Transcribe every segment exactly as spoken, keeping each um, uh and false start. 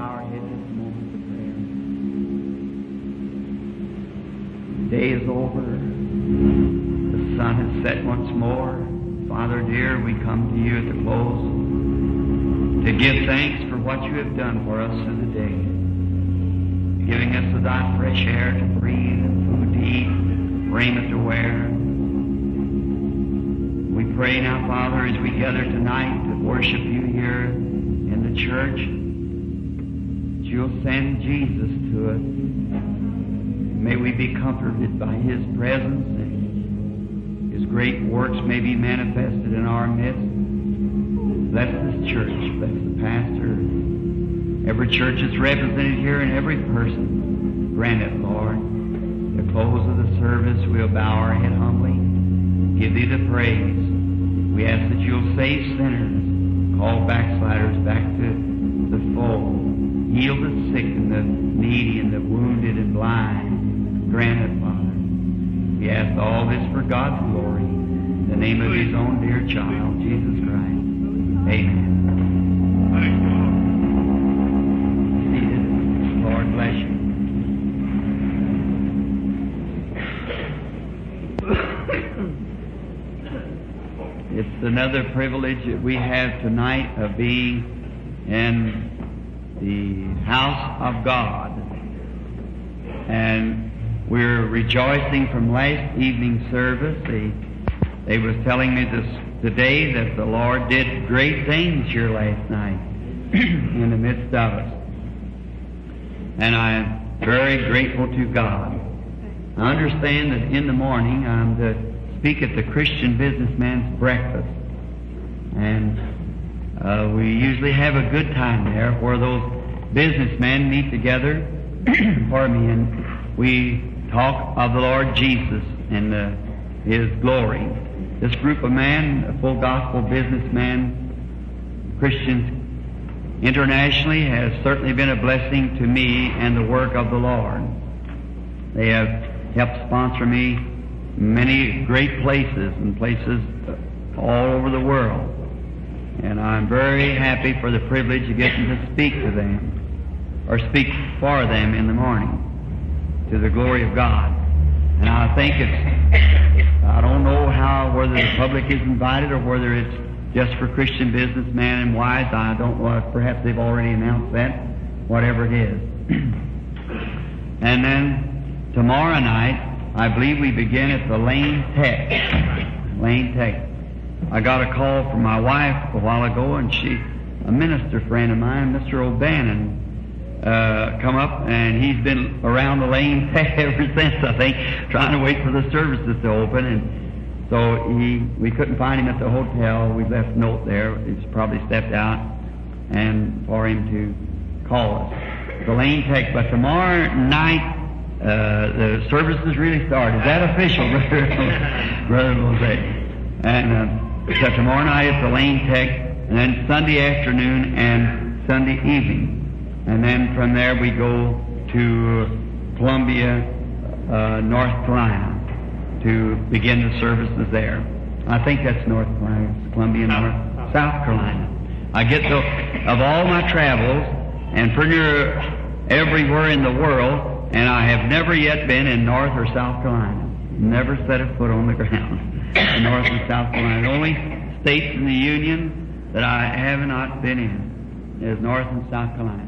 bow our heads this moment of prayer. The day is over. The sun has set once more. Father dear, we come to you at the close to give thanks for what you have done for us through the day, giving us of thy fresh air to breathe and food to eat, raiment to wear. We pray now, Father, as we gather tonight to worship you here in the church, that you'll send Jesus to us. May we be comforted by his presence, and his great works may be manifested in our midst. Bless this church, bless the pastor, every church that's represented here, and every person. Grant it, Lord. At the close of the service, we'll bow our head humbly, give thee the praise. We ask that you'll save sinners, call backsliders back to the fold, heal the sick and the needy and the wounded and blind. Grant it, Father. We ask all this for God's glory, in the name of his own dear child, Jesus Christ. Amen. Seated. Lord bless you. It's another privilege that we have tonight of being in the house of God. And we're rejoicing from last evening's service. They, they was telling me this today that the Lord did great things here last night in the midst of us. And I am very grateful to God. I understand that in the morning I'm to speak at the Christian Businessman's Breakfast. And uh, we usually have a good time there where those businessmen meet together, pardon me, and we talk of the Lord Jesus and uh, his glory. This group of men, a full gospel businessman, Christians internationally, has certainly been a blessing to me and the work of the Lord. They have helped sponsor me many great places and places all over the world. And I'm very happy for the privilege of getting to speak to them, or speak for them in the morning, to the glory of God. And I think it's, I don't know how, whether the public is invited or whether it's just for Christian businessmen and wives. I don't know, perhaps they've already announced that, whatever it is. And then tomorrow night, I believe we begin at the Lane Tech. Lane Tech. I got a call from my wife a while ago, and she, a minister friend of mine, Mister O'Bannon, uh, come up, and he's been around the Lane Tech ever since, I think, trying to wait for the services to open. And so he, we couldn't find him at the hotel. We left a note there. He's probably stepped out, and for him to call us. The Lane Tech. But tomorrow night, Uh, the services really start. Is that official, Brother Brother Jose? And uh, so tomorrow night at the Lane Tech, and then Sunday afternoon and Sunday evening. And then from there we go to Columbia, uh, North Carolina, to begin the services there. I think that's North Carolina. It's Columbia, North, South Carolina. I get the, of all my travels, and pretty near everywhere in the world, and I have never yet been in North or South Carolina. Never set a foot on the ground in North and South Carolina. The only states in the Union that I have not been in is North and South Carolina.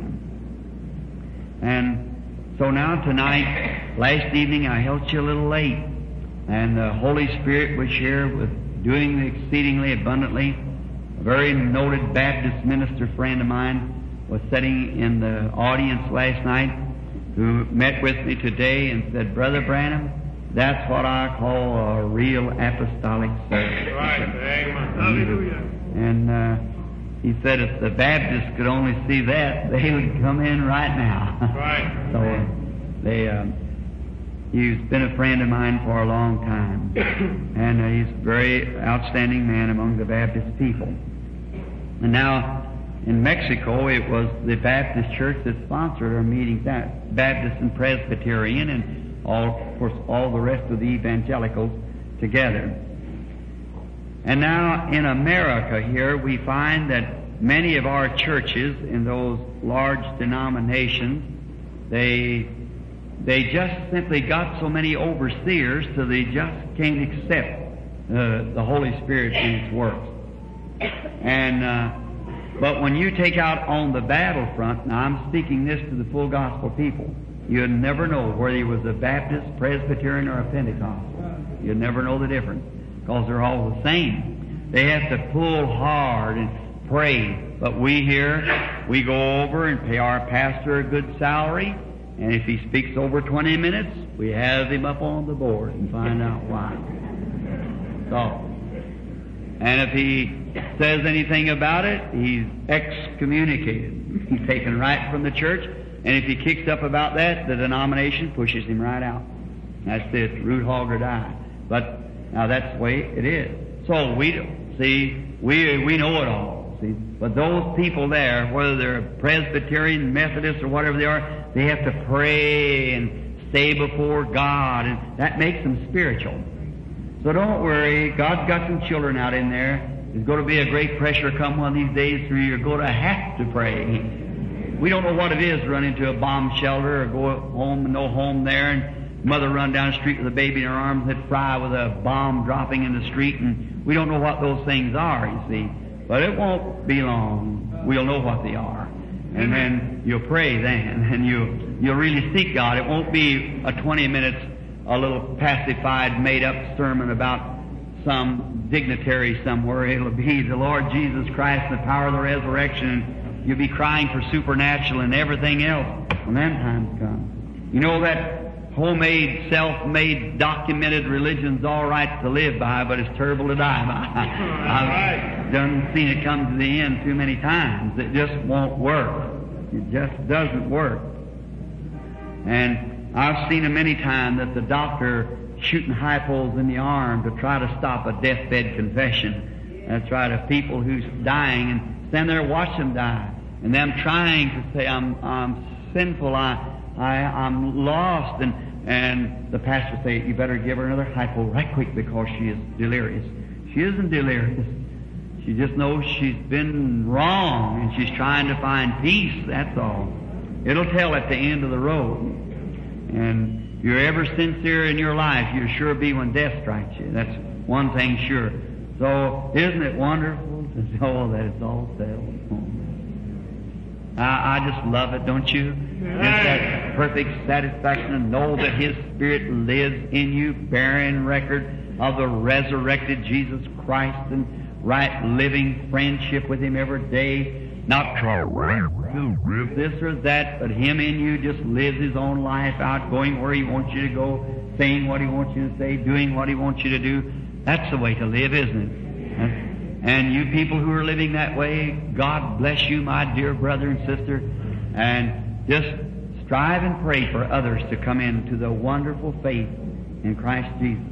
And so now tonight, last evening I held you a little late, and the Holy Spirit was here with doing exceedingly abundantly. A very noted Baptist minister friend of mine was sitting in the audience last night, who met with me today and said, Brother Branham, that's what I call a real apostolic service. Right, amen. Hallelujah. And uh, he said if the Baptists could only see that, they would come in right now. Right. So uh, they, uh, he's been a friend of mine for a long time. And uh, he's a very outstanding man among the Baptist people. And now, in Mexico, it was the Baptist church that sponsored our meetings, that Baptist and Presbyterian, and all, of course, all the rest of the evangelicals together. And now in America here, we find that many of our churches in those large denominations, they they just simply got so many overseers so they just can't accept uh, the Holy Spirit in its works. And uh, but when you take out on the battlefront, now I'm speaking this to the full gospel people, you'd never know whether he was a Baptist, Presbyterian, or a Pentecostal. You'd never know the difference, because they're all the same. They have to pull hard and pray. But we here, we go over and pay our pastor a good salary, and if he speaks over twenty minutes, we have him up on the board and find out why. So, and if he says anything about it, he's excommunicated. He's taken right from the church, and if he kicks up about that, the denomination pushes him right out. That's it, root hog or die. But now that's the way it is. So we don't see, we we know it all. See, but those people there, whether they're Presbyterian, Methodist, or whatever they are, they have to pray and stay before God, and that makes them spiritual. So don't worry, God's got some children out in there. There's going to be a great pressure come one of these days where you're going to have to pray. We don't know what it is to run into a bomb shelter or go home and no home there, and mother run down the street with a baby in her arms and fry with a bomb dropping in the street, and we don't know what those things are, you see. But it won't be long. We'll know what they are. And then you'll pray then, and you, you'll really seek God. It won't be a twenty minutes, a little pacified, made-up sermon about some dignitary somewhere. It'll be the Lord Jesus Christ and the power of the resurrection, and you'll be crying for supernatural and everything else when them times come. You know that homemade, self-made, documented religion's all right to live by, but it's terrible to die by. I've done seen it come to the end too many times. It just won't work. It just doesn't work. And I've seen it many times that the doctor shooting high poles in the arm to try to stop a deathbed confession. That's right, of people who's dying, and stand there and watch them die. And them trying to say, I'm, I'm sinful, I, I, I'm lost, and, and the pastor say, you better give her another hypo right quick because she is delirious. She isn't delirious. She just knows she's been wrong, and she's trying to find peace, that's all. It'll tell at the end of the road. And if you're ever sincere in your life, you'll sure be when death strikes you. That's one thing sure. So, isn't it wonderful to know that it's all settled? I, I just love it, don't you? It's that perfect satisfaction to know that His Spirit lives in you, bearing record of the resurrected Jesus Christ and right living friendship with Him every day. Not this or that, but Him in you just lives His own life out, going where He wants you to go, saying what He wants you to say, doing what He wants you to do. That's the way to live, isn't it? And you people who are living that way, God bless you, my dear brother and sister, and just strive and pray for others to come into the wonderful faith in Christ Jesus.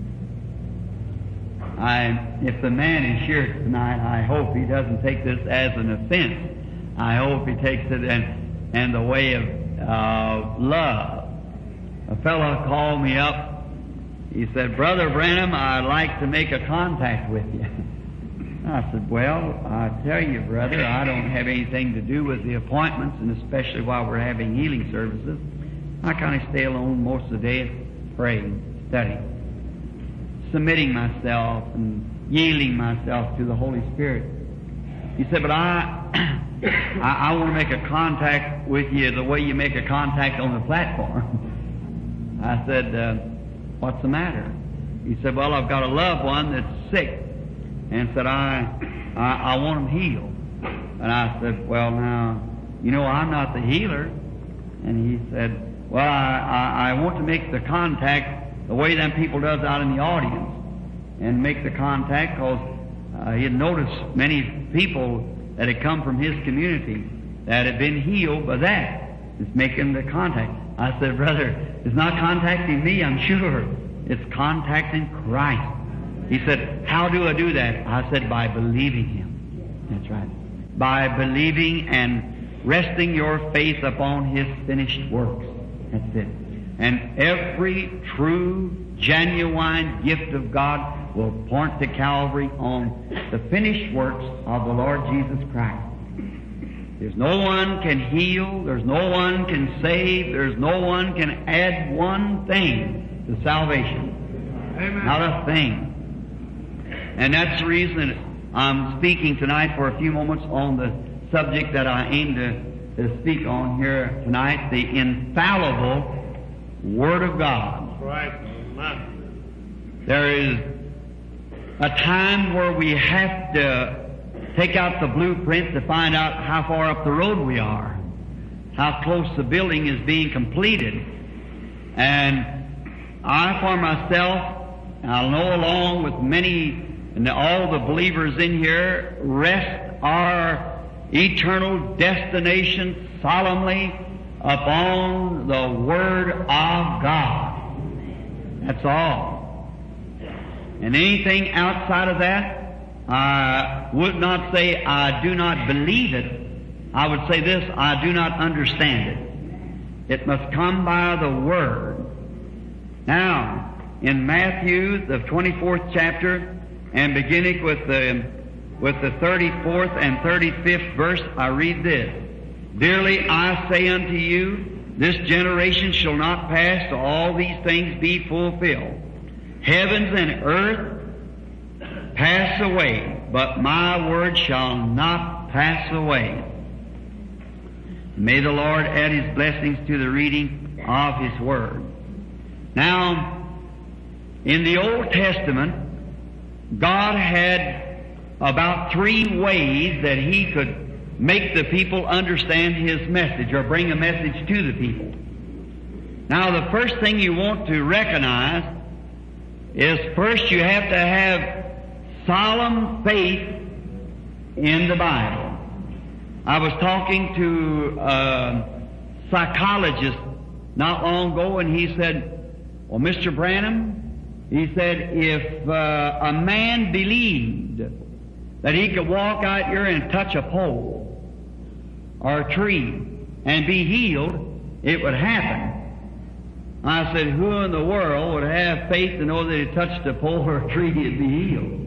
I, if the man is here tonight, I hope he doesn't take this as an offense. I hope he takes it in, in the way of uh, love. A fellow called me up. He said, Brother Branham, I'd like to make a contact with you. I said, well, I tell you, brother, I don't have anything to do with the appointments, and especially while we're having healing services. I kind of stay alone most of the day, praying, studying, submitting myself and yielding myself to the Holy Spirit. He said, but I, I, I want to make a contact with you the way you make a contact on the platform. I said, uh, what's the matter? He said, well, I've got a loved one that's sick. And said, I, I, I want him healed. And I said, well, now, you know, I'm not the healer. And he said, well, I, I, I want to make the contact the way them people does out in the audience. And make the contact because uh, he had noticed many people that had come from his community that had been healed by that. It's making the contact. I said, brother, it's not contacting me, I'm sure. It's contacting Christ. He said, how do I do that? I said, by believing Him. That's right. By believing and resting your faith upon His finished works. That's it. And every true, genuine gift of God will point to Calvary on the finished works of the Lord Jesus Christ. There's no one can heal, there's no one can save, there's no one can add one thing to salvation. Amen. Not a thing. And that's the reason I'm speaking tonight for a few moments on the subject that I aim to, to speak on here tonight, the infallible Word of God. Right. Amen. There is a time where we have to take out the blueprint to find out how far up the road we are, how close the building is being completed. And I, for myself, I know along with many and all the believers in here, rest our eternal destination solemnly upon the Word of God. That's all. And anything outside of that, I would not say I do not believe it. I would say this, I do not understand it. It must come by the Word. Now, in Matthew, the twenty-fourth chapter, and beginning with the, with the thirty-fourth and thirty-fifth verse, I read this. Dearly I say unto you, this generation shall not pass till all these things be fulfilled. Heavens and earth pass away, but my word shall not pass away. May the Lord add His blessings to the reading of His Word. Now, in the Old Testament, God had about three ways that He could make the people understand His message or bring a message to the people. Now, the first thing you want to recognize is first you have to have solemn faith in the Bible. I was talking to a psychologist not long ago, and he said, well, Mister Branham, he said, if uh, a man believed that he could walk out here and touch a pole or a tree and be healed, it would happen. I said, who in the world would have faith to know that he touched a pole or a tree and be healed?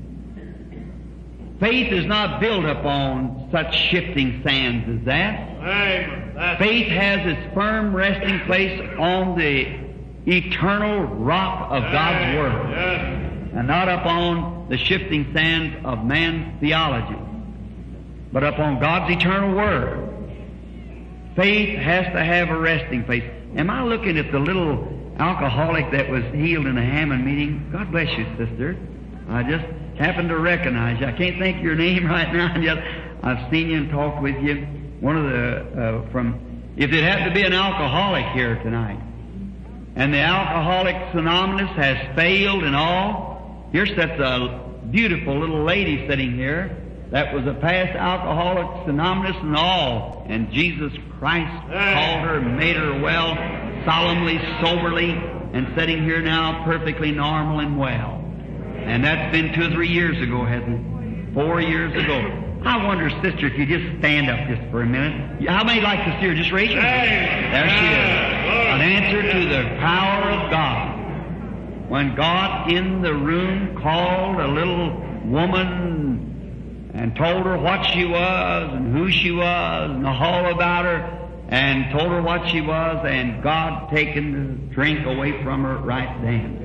Faith is not built upon such shifting sands as that. Amen. Faith has its firm resting place on the eternal rock of God's Word, Yes. and not upon the shifting sands of man's theology, but upon God's eternal Word. Faith has to have a resting place. Am I looking at the little alcoholic that was healed in the Hammond meeting? God bless you, sister. I just happened to recognize you. I can't think of your name right now, and yet I've seen you and talked with you. One of the, uh, from, if it happened to be an alcoholic here tonight, and the Alcoholics Anonymous has failed and all, here sits a beautiful little lady sitting here that was a past Alcoholics Anonymous and all, and Jesus Christ called her, made her well, solemnly, soberly, and sitting here now perfectly normal and well. And that's been two or three years ago, hasn't it? Four years ago. I wonder, sister, if you just stand up just for a minute. How many like to see her? Just raise your hand. There she is. An answer to the power of God. When God in the room called a little woman and told her what she was and who she was and all about her, and told her what she was, and God taken the drink away from her right then.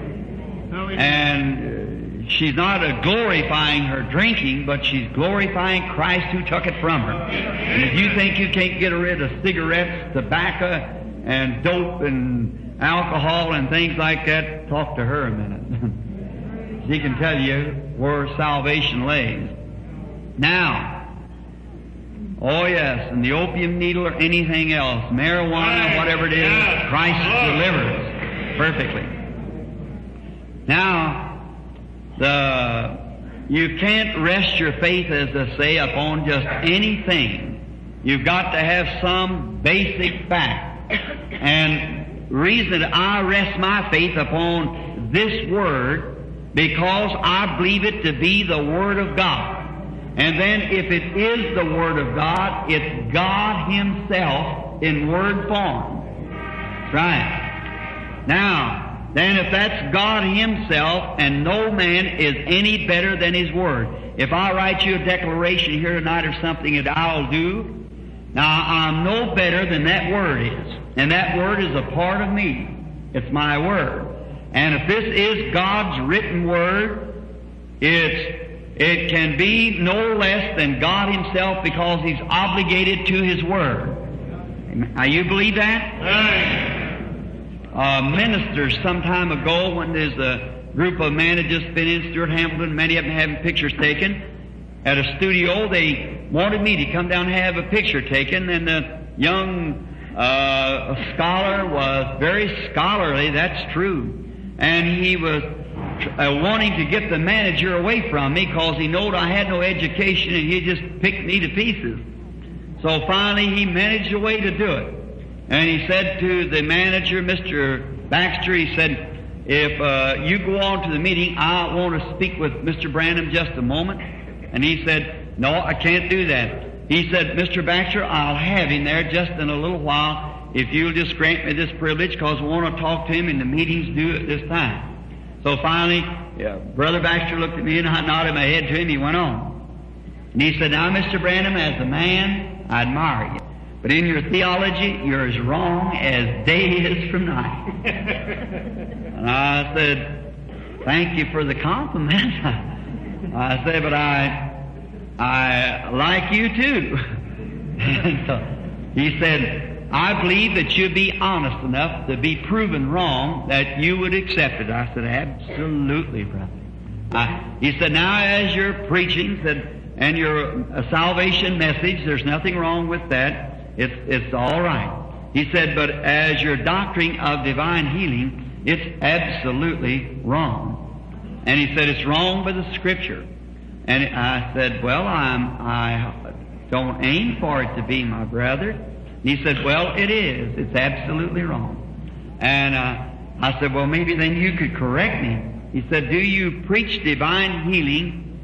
And uh, she's not uh, glorifying her drinking, but she's glorifying Christ who took it from her. And if you think you can't get rid of cigarettes, tobacco, and dope and alcohol and things like that, talk to her a minute. She can tell you where salvation lays. Now, oh yes, and the opium needle or anything else, marijuana, whatever it is, Christ delivers perfectly. Now, the you can't rest your faith, as I say, upon just anything. You've got to have some basic fact. And reason that I rest my faith upon this Word, because I believe it to be the Word of God. And then if it is the Word of God, it's God Himself in Word form. That's right. Now, then if that's God Himself, and no man is any better than His Word. if I write you a declaration here tonight or something that I'll do, now I'm no better than that Word is. And that Word is a part of me. It's my Word. And if this is God's written Word, it's, it can be no less than God Himself because He's obligated to His Word. Now you believe that? Uh, ministers some time ago, when there's a group of men that just been in Stuart Hamilton, many of them having pictures taken, at a studio, they wanted me to come down and have a picture taken, and the young uh, scholar was very scholarly, that's true, and he was uh, wanting to get the manager away from me because he knowed I had no education and he just picked me to pieces. So finally he managed a way to do it. And he said to the manager, Mister Baxter, he said, if uh, you go on to the meeting, I want to speak with Mister Branham just a moment. And he said, no, I can't do that. He said, Mister Baxter, I'll have him there just in a little while if you'll just grant me this privilege, because we want to talk to him and the meeting's due at this time. So finally, yeah, Brother Baxter looked at me and I nodded my head to him. He went on. And he said, now, Mister Branham, as a man, I admire you. But in your theology, you're as wrong as day is from night. And I said, thank you for the compliment. I said, but I, I like you too. And so he said, I believe that you'd be honest enough to be proven wrong that you would accept it. I said, absolutely, brother. I, he said, now as you're preaching, said, and your uh, salvation message, there's nothing wrong with that. It's, it's all right. He said, but as your doctrine of divine healing, it's absolutely wrong. And he said, it's wrong by the Scripture. And I said, well, I'm, I don't aim for it to be, my brother. And he said, well, it is. It's absolutely wrong. And uh, I said, well, maybe then you could correct me. He said, do you preach divine healing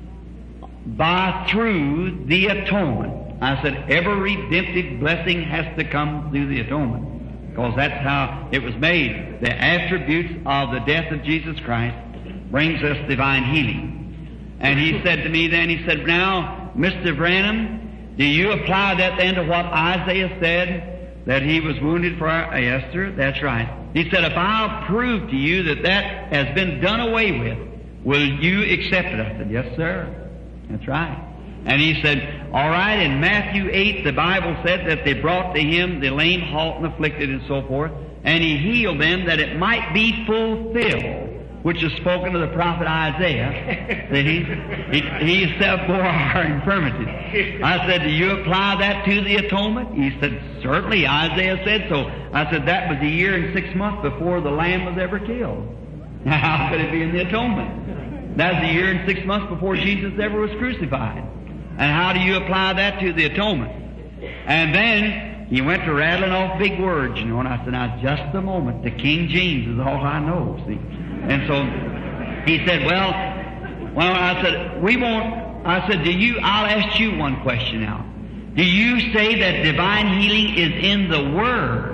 by through the atonement? I said, every redemptive blessing has to come through the atonement, because that's how it was made. The attributes of the death of Jesus Christ brings us divine healing. And he said to me then, he said, now, Mister Branham, do you apply that then to what Isaiah said, that he was wounded for our... Yes, sir, that's right. He said, if I'll prove to you that that has been done away with, will you accept it? I said, yes, sir. That's right. And he said, all right, in Matthew eight, the Bible said that they brought to him the lame, halt, and afflicted, and so forth, and he healed them that it might be fulfilled, which is spoken of the prophet Isaiah, that he, he, he himself bore our infirmities. I said, do you apply that to the atonement? He said, certainly, Isaiah said so. I said, that was a year and six months before the lamb was ever killed. Now, how could it be in the atonement? That was a year and six months before Jesus ever was crucified. And how do you apply that to the atonement? And then he went to rattling off big words, you know, and I said, now, just a moment. The King James is all I know, see. And so he said, well, well, I said, we won't, I said, do you, I'll ask you one question now. Do you say that divine healing is in the Word?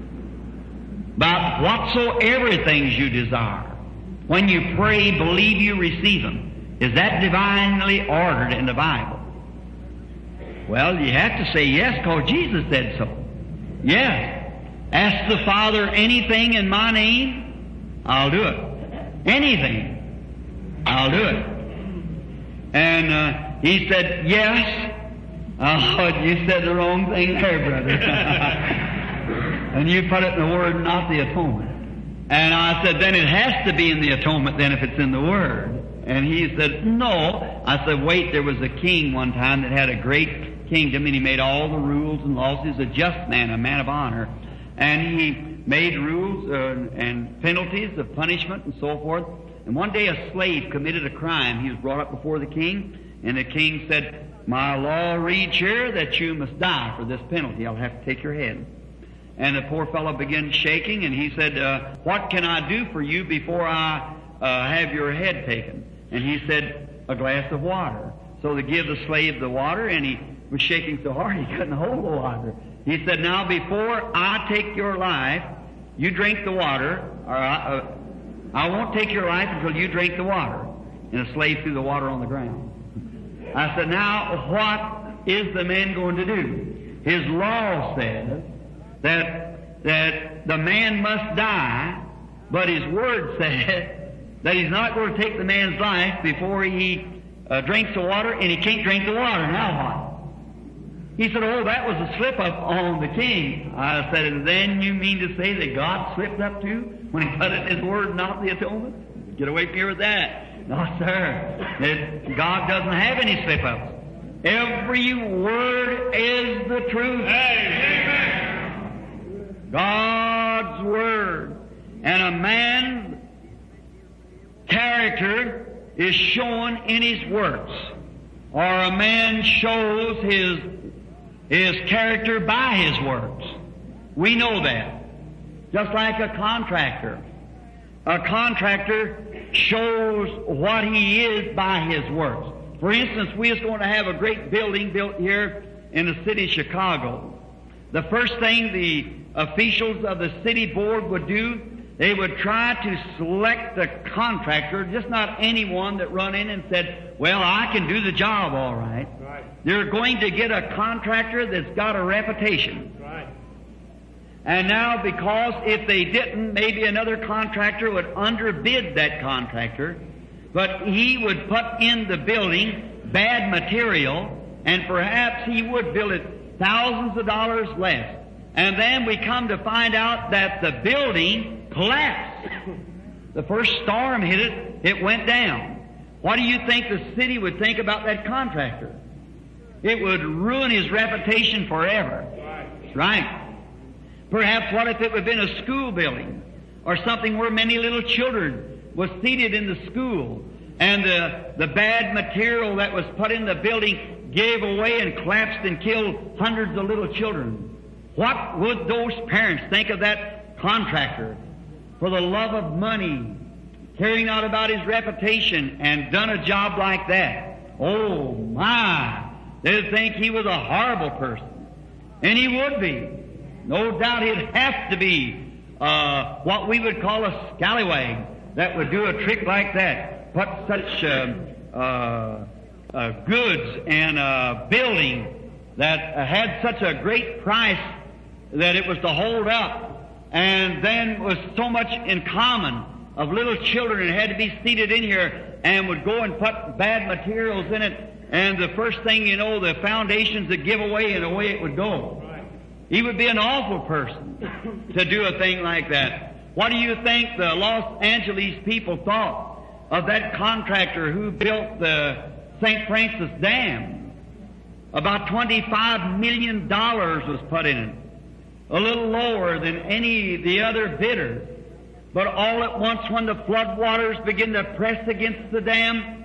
About whatsoever things you desire. When you pray, believe you receive them. Is that divinely ordered in the Bible? Well, you have to say yes, because Jesus said so. Yes. Ask the Father anything in my name, I'll do it. Anything, I'll do it. And uh, he said, yes. Oh, you said the wrong thing there, brother. And you put it in the Word, not the atonement. And I said, then it has to be in the atonement then if it's in the Word. And he said, no. I said, wait, there was a king one time that had a great kingdom, and he made all the rules and laws. He was a just man, a man of honor. And he made rules uh, and penalties of punishment and so forth. And one day a slave committed a crime. He was brought up before the king, and the king said, my law reads here that you must die for this penalty. I'll have to take your head. And the poor fellow began shaking, and he said, uh, what can I do for you before I uh, have your head taken? And he said, a glass of water. So they give the slave the water, and he was shaking so hard he couldn't hold the water. He said, now before I take your life, you drink the water, or I, uh, I won't take your life until you drink the water. And the slave threw the water on the ground. I said, now what is the man going to do? His law says that, that the man must die, but his word says that he's not going to take the man's life before he uh, drinks the water, and he can't drink the water. Now what? He said, oh, that was a slip-up on the king. I said, then you mean to say that God slipped up too when he put it in his word, not the atonement? Get away from here with that. No, sir. It, God doesn't have any slip-ups. Every word is the truth. Amen. God's word. And a man's character is shown in his works. Or a man shows his his character by his works. We know that. Just like a contractor. A contractor shows what he is by his works. For instance, we is going to have a great building built here in the city of Chicago. The first thing the officials of the city board would do, they would try to select a contractor, just not anyone that run in and said, well, I can do the job all right. Right. They're going to get a contractor that's got a reputation. Right. And now, because if they didn't, maybe another contractor would underbid that contractor, but he would put in the building bad material, and perhaps he would build it thousands of dollars less. And then we come to find out that the building collapsed. The first storm hit it, it went down. What do you think the city would think about that contractor? It would ruin his reputation forever. Right. Right. Perhaps what if it would have been a school building or something where many little children was seated in the school, and the, the bad material that was put in the building gave away and collapsed and killed hundreds of little children. What would those parents think of that contractor? For the love of money, caring not about his reputation, and done a job like that. Oh my! They'd think he was a horrible person. And he would be. No doubt he'd have to be uh, what we would call a scallywag that would do a trick like that. Put such uh, uh, uh, goods and a building that uh, had such a great price that it was to hold up, and then was so much in common of little children and had to be seated in here and would go and put bad materials in it, and the first thing you know, the foundations would give away and away it would go. Right. He would be an awful person to do a thing like that. What do you think the Los Angeles people thought of that contractor who built the Saint Francis Dam? About twenty-five million dollars was put in it. A little lower than any of the other bidders. But all at once, when the floodwaters begin to press against the dam,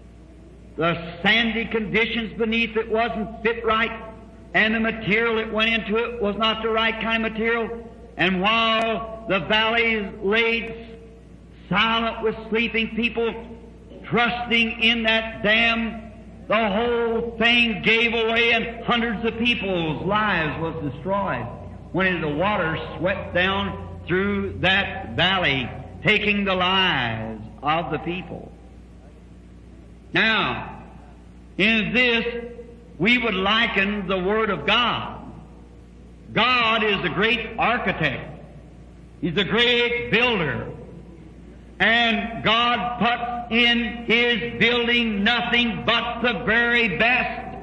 the sandy conditions beneath it wasn't fit right, and the material that went into it was not the right kind of material. And while the valleys lay silent with sleeping people, trusting in that dam, the whole thing gave away, and hundreds of people's lives was destroyed when the water swept down through that valley, taking the lives of the people. Now, in this, we would liken the Word of God. God is a great architect. He's a great builder. And God puts in His building nothing but the very best.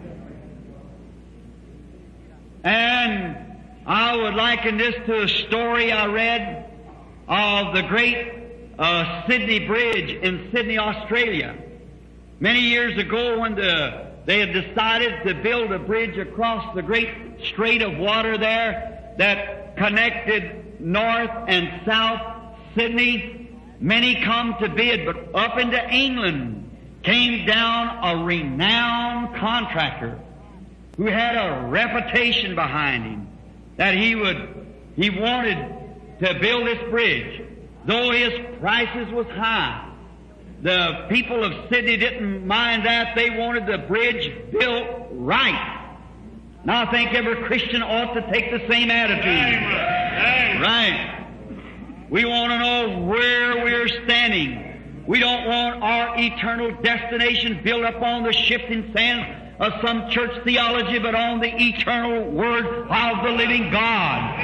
And I would liken this to a story I read of the great uh, Sydney Bridge in Sydney, Australia. Many years ago, when the, they had decided to build a bridge across the great strait of water there that connected north and south Sydney, many come to bid, but up into England came down a renowned contractor who had a reputation behind him that he would, he wanted to build this bridge. Though his prices was high, the people of Sydney didn't mind that. They wanted the bridge built right. Now I think every Christian ought to take the same attitude. Amen. Right. We want to know where we're standing. We don't want our eternal destination built upon the shifting sands of some church theology, but on the eternal Word of the living God.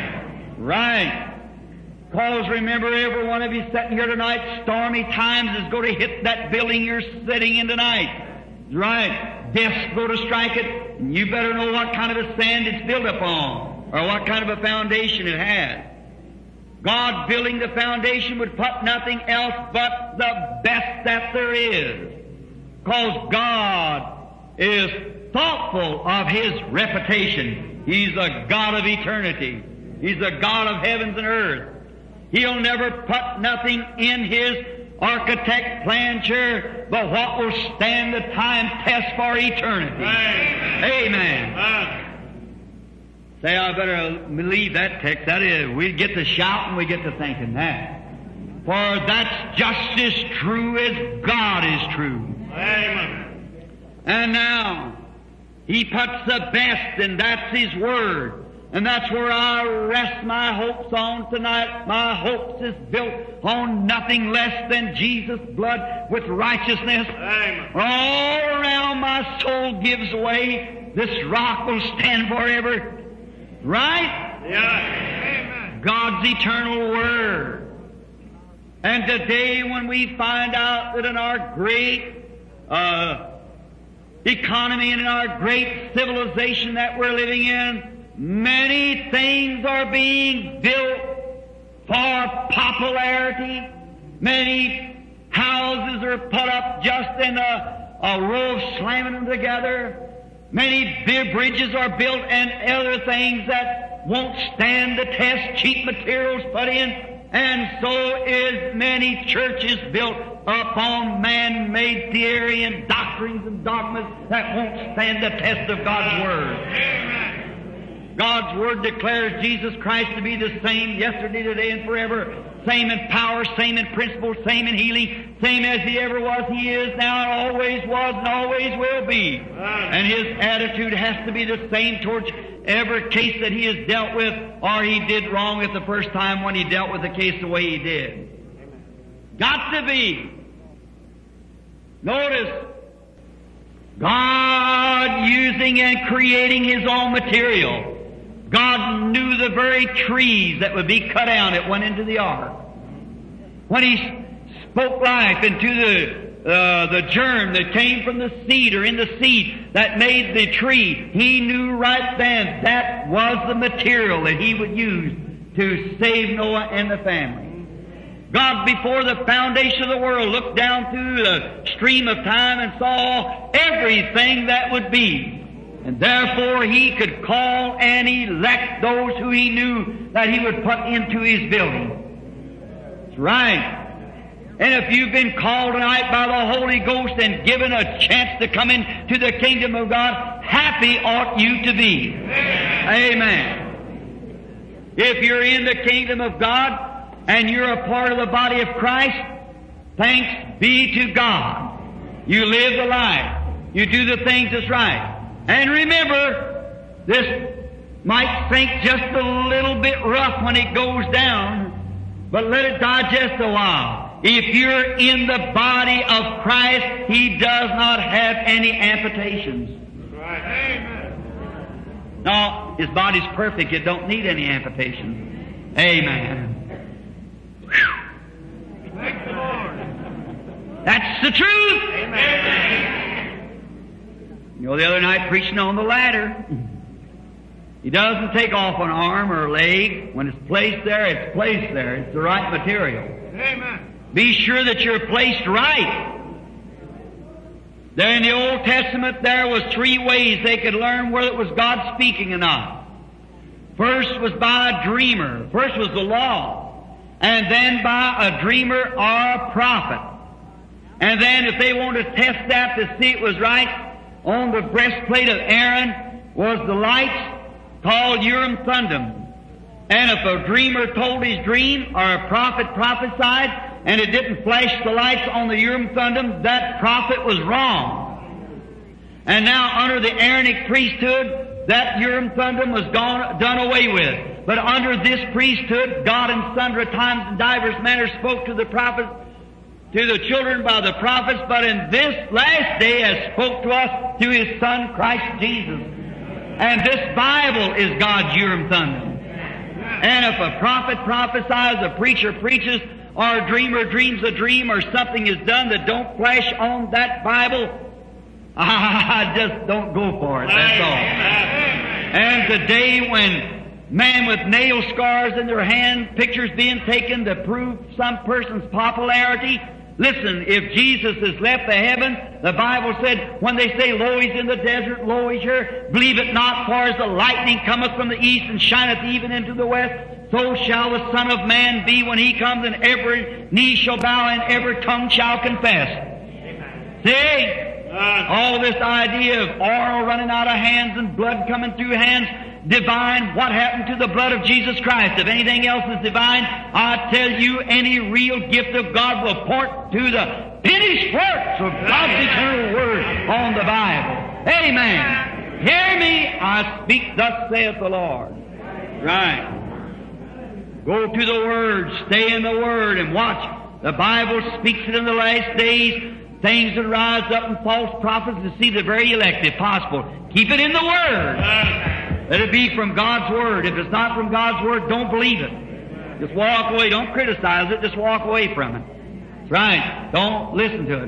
Right. Because remember, every one of you sitting here tonight, stormy times is going to hit that building you're sitting in tonight. Right. Death's going to strike it, and you better know what kind of a sand it's built upon, or what kind of a foundation it has. God building the foundation would put nothing else but the best that there is. Because God is thoughtful of His reputation. He's a God of eternity. He's a God of heavens and earth. He'll never put nothing in His architect plan chair but what will stand the time test for eternity. Amen. Amen. Amen. Say, I better believe that text. That is, we get to shouting, we get to thinking that. For that's just as true as God is true. Amen. And now, He puts the best, and that's His Word. And that's where I rest my hopes on tonight. My hopes is built on nothing less than Jesus' blood with righteousness. Amen. All around my soul gives way. This rock will stand forever. Right? Yeah. Amen. God's eternal Word. And today when we find out that in our great uh, economy and in our great civilization that we're living in, many things are being built for popularity. Many houses are put up just in a, a row of slamming them together. Many big bridges are built and other things that won't stand the test, cheap materials put in. And so is many churches built upon man-made theory and doctrines and dogmas that won't stand the test of God's Word. Amen. God's Word declares Jesus Christ to be the same yesterday, today, and forever. Same in power, same in principle, same in healing, same as He ever was, He is now, and always was, and always will be. Amen. And His attitude has to be the same towards every case that He has dealt with, or He did wrong at the first time when He dealt with the case the way He did. Amen. Got to be. Notice, God using and creating His own material. God knew the very trees that would be cut down that went into the ark. When He spoke life into the uh, the germ that came from the seed, or in the seed that made the tree, He knew right then that was the material that He would use to save Noah and the family. God, before the foundation of the world, looked down through the stream of time and saw everything that would be. And therefore He could call and elect those who He knew that He would put into His building. That's right. And if you've been called tonight by the Holy Ghost and given a chance to come into the kingdom of God, happy ought you to be. Amen. Amen. If you're in the kingdom of God and you're a part of the body of Christ, thanks be to God. You live the life. You do the things that's right. And remember, this might sink just a little bit rough when it goes down, but let it digest a while. If you're in the body of Christ, He does not have any amputations. Right. Amen. No, His body's perfect. It don't need any amputations. Amen. Whew. Thank the Lord. That's the truth. Amen. You know, the other night preaching on the ladder, He doesn't take off an arm or a leg. When it's placed there, it's placed there. It's the right material. Amen. Be sure that you're placed right. There in the Old Testament, there was three ways they could learn whether it was God speaking or not. First was by a dreamer. First was the law. And then by a dreamer or a prophet. And then if they wanted to test that to see it was right, on the breastplate of Aaron was the lights called Urim Thummim. And if a dreamer told his dream, or a prophet prophesied, and it didn't flash the lights on the Urim Thummim, that prophet was wrong. And now under the Aaronic priesthood, that Urim Thummim was gone, done away with. But under this priesthood, God in sundry times and divers manners spoke to the prophets to the children by the prophets, but in this last day has spoke to us through His Son, Christ Jesus. And this Bible is God's Urim Thummim. And if a prophet prophesies, a preacher preaches, or a dreamer dreams a dream, or something is done that don't flash on that Bible, I just don't go for it, that's all. And today when men with nail scars in their hand, pictures being taken to prove some person's popularity, listen, if Jesus has left the heaven, the Bible said, when they say, lo, He's in the desert, lo, He's here, believe it not, for as the lightning cometh from the east and shineth even into the west, so shall the Son of Man be when He comes, and every knee shall bow and every tongue shall confess. Amen. See? All this idea of oil running out of hands and blood coming through hands, divine. What happened to the blood of Jesus Christ? If anything else is divine, I tell you, any real gift of God will point to the finished works of God's eternal Word on the Bible. Amen. Hear me, I speak, thus saith the Lord. Right. Go to the Word, stay in the Word, and watch. The Bible speaks it in the last days. Things that rise up in false prophets to see the very elect, if possible. Keep it in the Word. Let it be from God's Word. If it's not from God's Word, don't believe it. Just walk away. Don't criticize it. Just walk away from it. That's right. Don't listen to it.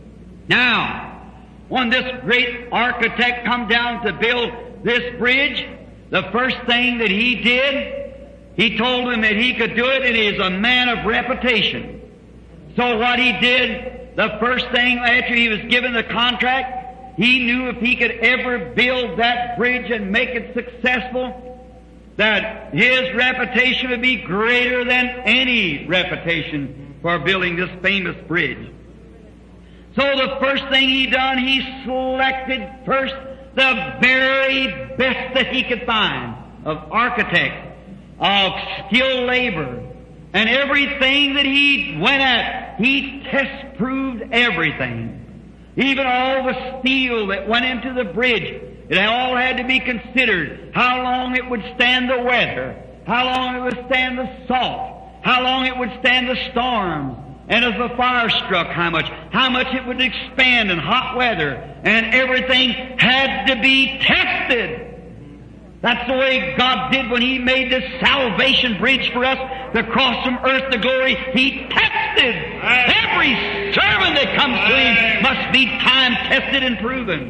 Now, when this great architect come down to build this bridge, the first thing that he did, he told him that he could do it, and he is a man of reputation. So what he did, the first thing after he was given the contract, he knew if he could ever build that bridge and make it successful, that his reputation would be greater than any reputation for building this famous bridge. So the first thing he done, he selected first the very best that he could find of architects, of skilled labor, and everything that he went at, he test-proved everything. Even all the steel that went into the bridge, it all had to be considered. How long it would stand the weather, how long it would stand the salt, how long it would stand the storms, and if the fire struck, how much, how much it would expand in hot weather, and everything had to be tested. That's the way God did when He made this salvation bridge for us to cross from earth to glory. He tested. Every servant that comes to Him must be time tested and proven.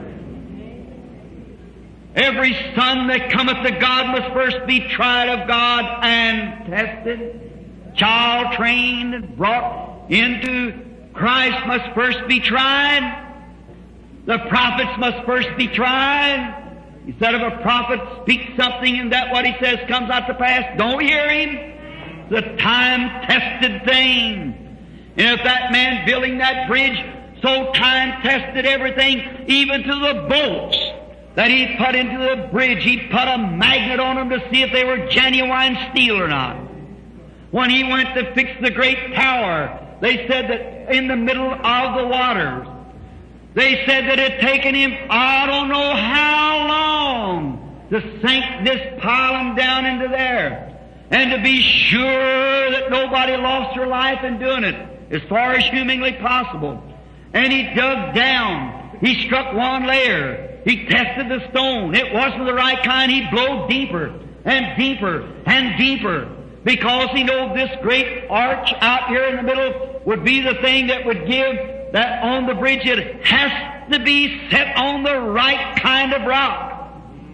Every son that cometh to God must first be tried of God and tested. Child trained and brought into Christ must first be tried. The prophets must first be tried. He said if a prophet speaks something and that what he says comes out to pass, don't hear him. The time-tested thing. And if that man building that bridge so time-tested everything, even to the bolts that he put into the bridge, he put a magnet on them to see if they were genuine steel or not. When he went to fix the great tower, they said that in the middle of the waters, they said that it had taken him, I don't know how long, to sink this pylon down into there, and to be sure that nobody lost their life in doing it, as far as humanly possible. And he dug down. He struck one layer. He tested the stone. It wasn't the right kind. He blowed deeper and deeper and deeper, because he knew this great arch out here in the middle would be the thing that would give that on the bridge it has to be set on the right kind of rock.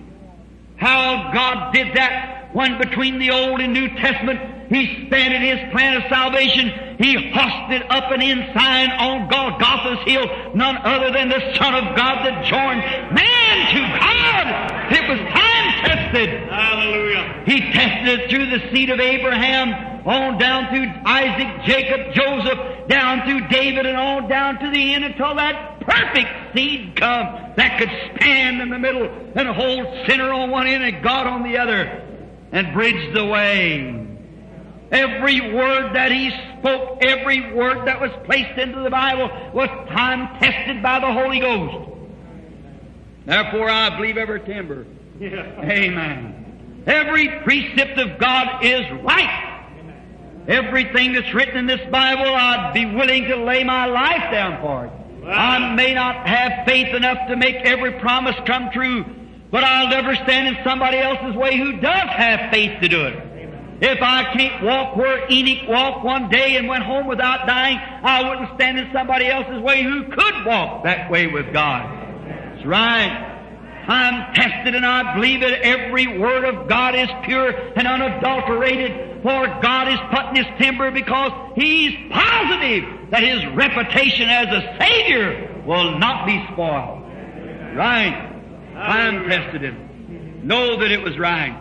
How God did that when between the Old and New Testament He expanded His plan of salvation. He hoisted up an ensign on Golgotha's hill, none other than the Son of God that joined man to God. It was time tested. Hallelujah. He tested it through the seed of Abraham, on down through Isaac, Jacob, Joseph, down through David, and on down to the end until that perfect seed come that could stand in the middle and hold sinner on one end and God on the other and bridge the way. Every word that He spoke, every word that was placed into the Bible was time tested by the Holy Ghost. Therefore I believe every timber. Yeah. Amen. Every precept of God is right. Everything that's written in this Bible, I'd be willing to lay my life down for it. I may not have faith enough to make every promise come true, but I'll never stand in somebody else's way who does have faith to do it. If I can't walk where Enoch walked one day and went home without dying, I wouldn't stand in somebody else's way who could walk that way with God. That's right. I'm tested and I believe that every word of God is pure and unadulterated, for God is putting His timber because He's positive that His reputation as a Savior will not be spoiled. Right. I'm tested Him. Know that it was right.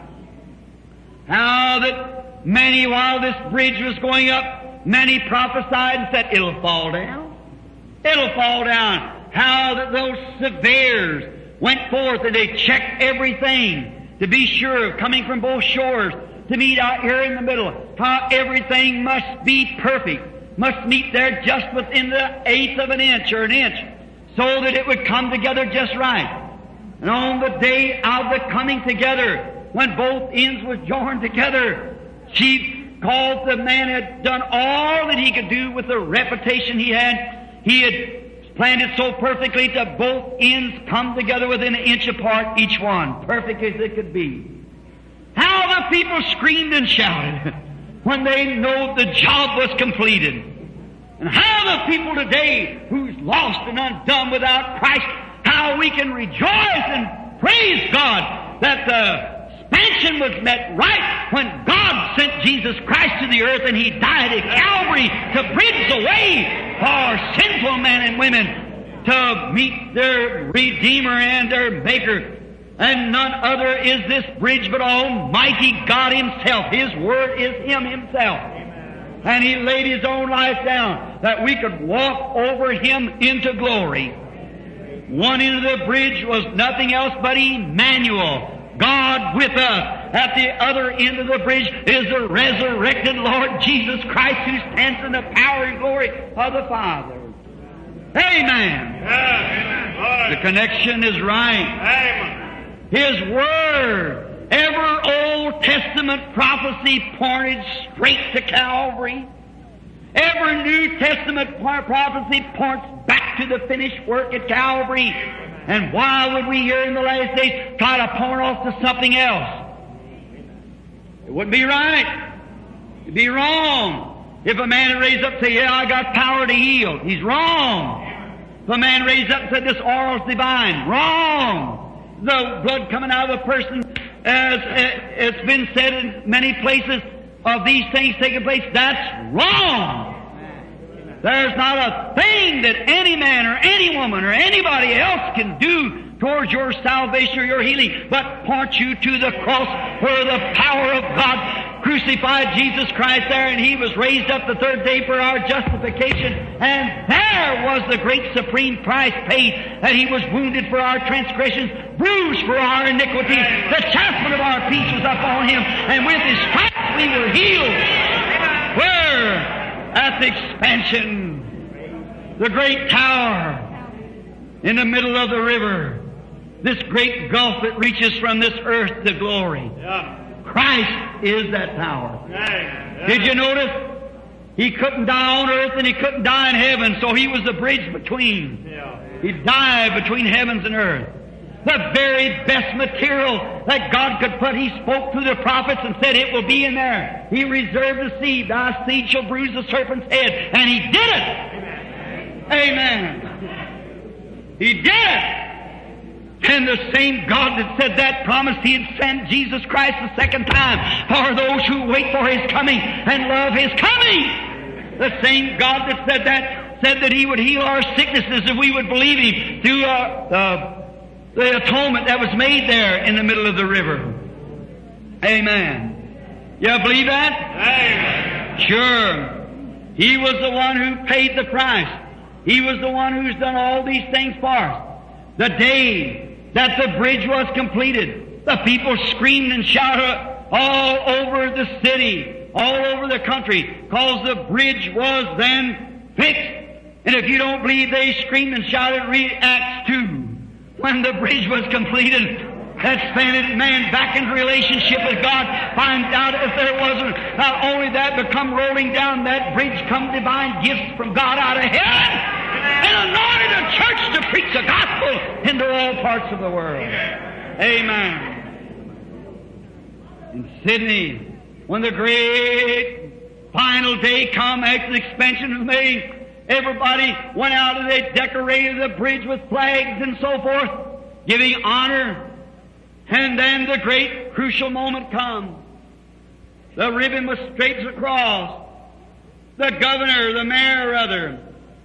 How that many, while this bridge was going up, many prophesied and said, it'll fall down. It'll fall down. How that those surveyors went forth and they checked everything to be sure of coming from both shores to meet out here in the middle. How everything must be perfect, must meet there just within the eighth of an inch or an inch, so that it would come together just right. And on the day of the coming together, when both ends was joined together, she called the man had done all that he could do with the reputation he had. He had planned it so perfectly that both ends come together within an inch apart, each one, perfect as it could be. How the people screamed and shouted when they know the job was completed. And how the people today who's lost and undone without Christ, how we can rejoice and praise God that the expansion was met right when God sent Jesus Christ to the earth and He died at Calvary to bridge the way for sinful men and women to meet their Redeemer and their Maker. And none other is this bridge but Almighty God Himself. His Word is Him Himself. Amen. And He laid His own life down that we could walk over Him into glory. One end of the bridge was nothing else but Emmanuel, God with us. At the other end of the bridge is the resurrected Lord Jesus Christ, who stands in the power and glory of the Father. Amen. Amen. The connection is right. Amen. His Word, every Old Testament prophecy pointed straight to Calvary. Every New Testament prophecy points back to the finished work at Calvary. And why would we here in the last days try to point off to something else? It wouldn't be right. It'd be wrong. If a man raised up and said, yeah, I got power to heal, he's wrong. If a man raised up and said, this oil is divine, wrong. The blood coming out of a person, as it's been said in many places of these things taking place, that's wrong. There's not a thing that any man or any woman or anybody else can do towards your salvation or your healing but point you to the cross where the power of God crucified Jesus Christ there, and He was raised up the third day for our justification. And there was the great supreme price paid, that He was wounded for our transgressions, bruised for our iniquities. The chastisement of our peace was upon Him, and with His stripes we were healed. Where? At the expansion, the great tower in the middle of the river, this great gulf that reaches from this earth to glory. Yeah. Christ is that tower. Yeah. Did you notice? He couldn't die on earth and He couldn't die in heaven, so He was the bridge between. Yeah. He died between heavens and earth. The very best material that God could put, He spoke through the prophets and said it will be in there. He reserved the seed. Thy seed shall bruise the serpent's head. And He did it. Amen. Amen. He did it. And the same God that said that promised He'd send Jesus Christ the second time for those who wait for His coming and love His coming. The same God that said that said that He would heal our sicknesses if we would believe Him through uh, uh, the atonement that was made there in the middle of the river. Amen. You believe that? Amen. Sure. He was the one who paid the price. He was the one who's done all these things for us. The day that the bridge was completed, the people screamed and shouted all over the city, all over the country, because the bridge was then fixed. And if you don't believe they screamed and shouted, read Acts two. When the bridge was completed, that spanted man back into relationship with God, finds out if there wasn't, not only that, but come rolling down that bridge, come divine gifts from God out of heaven, and anointed a church to preach the gospel into all parts of the world. Amen. In Sydney, when the great final day come after the expansion was made, everybody went out and they decorated the bridge with flags and so forth, giving honor. And then the great crucial moment come. The ribbon was stretched across. The governor, the mayor rather,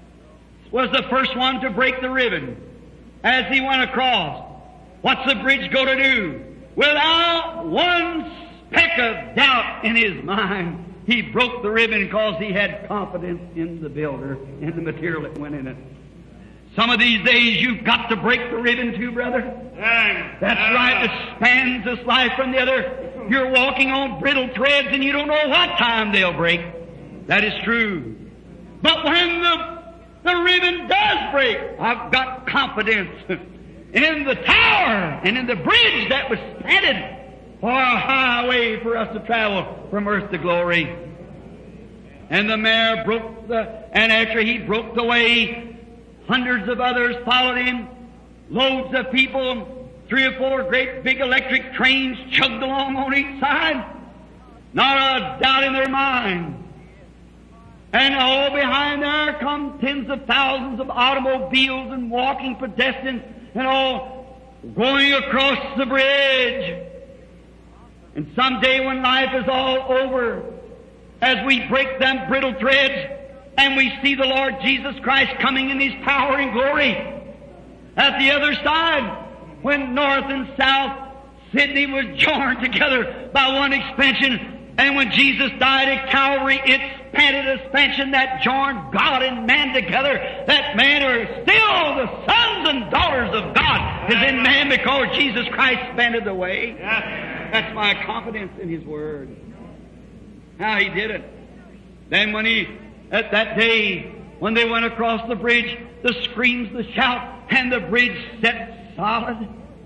was the first one to break the ribbon as he went across. What's the bridge going to do? Without one speck of doubt in his mind, he broke the ribbon because he had confidence in the builder and the material that went in it. Some of these days you've got to break the ribbon too, brother. That's right. It spans this life from the other. You're walking on brittle threads and you don't know what time they'll break. That is true. But when the, the ribbon does break, I've got confidence in the tower and in the bridge that was spanted for a highway for us to travel from earth to glory. And the mayor broke the, and after he broke the way, hundreds of others followed him, loads of people, three or four great big electric trains chugged along on each side, not a doubt in their mind. And all behind there come tens of thousands of automobiles and walking pedestrians and all going across the bridge. And someday when life is all over, as we break them brittle threads and we see the Lord Jesus Christ coming in His power and glory, at the other side, when north and south, Sydney was joined together by one expansion, and when Jesus died at Calvary, it spanted a expansion that joined God and man together, that man are still the sons and daughters of God is in man because Jesus Christ spanted the way. That's my confidence in His Word. How He did it. Then when He, at that day, when they went across the bridge, the screams, the shout, and the bridge set solid.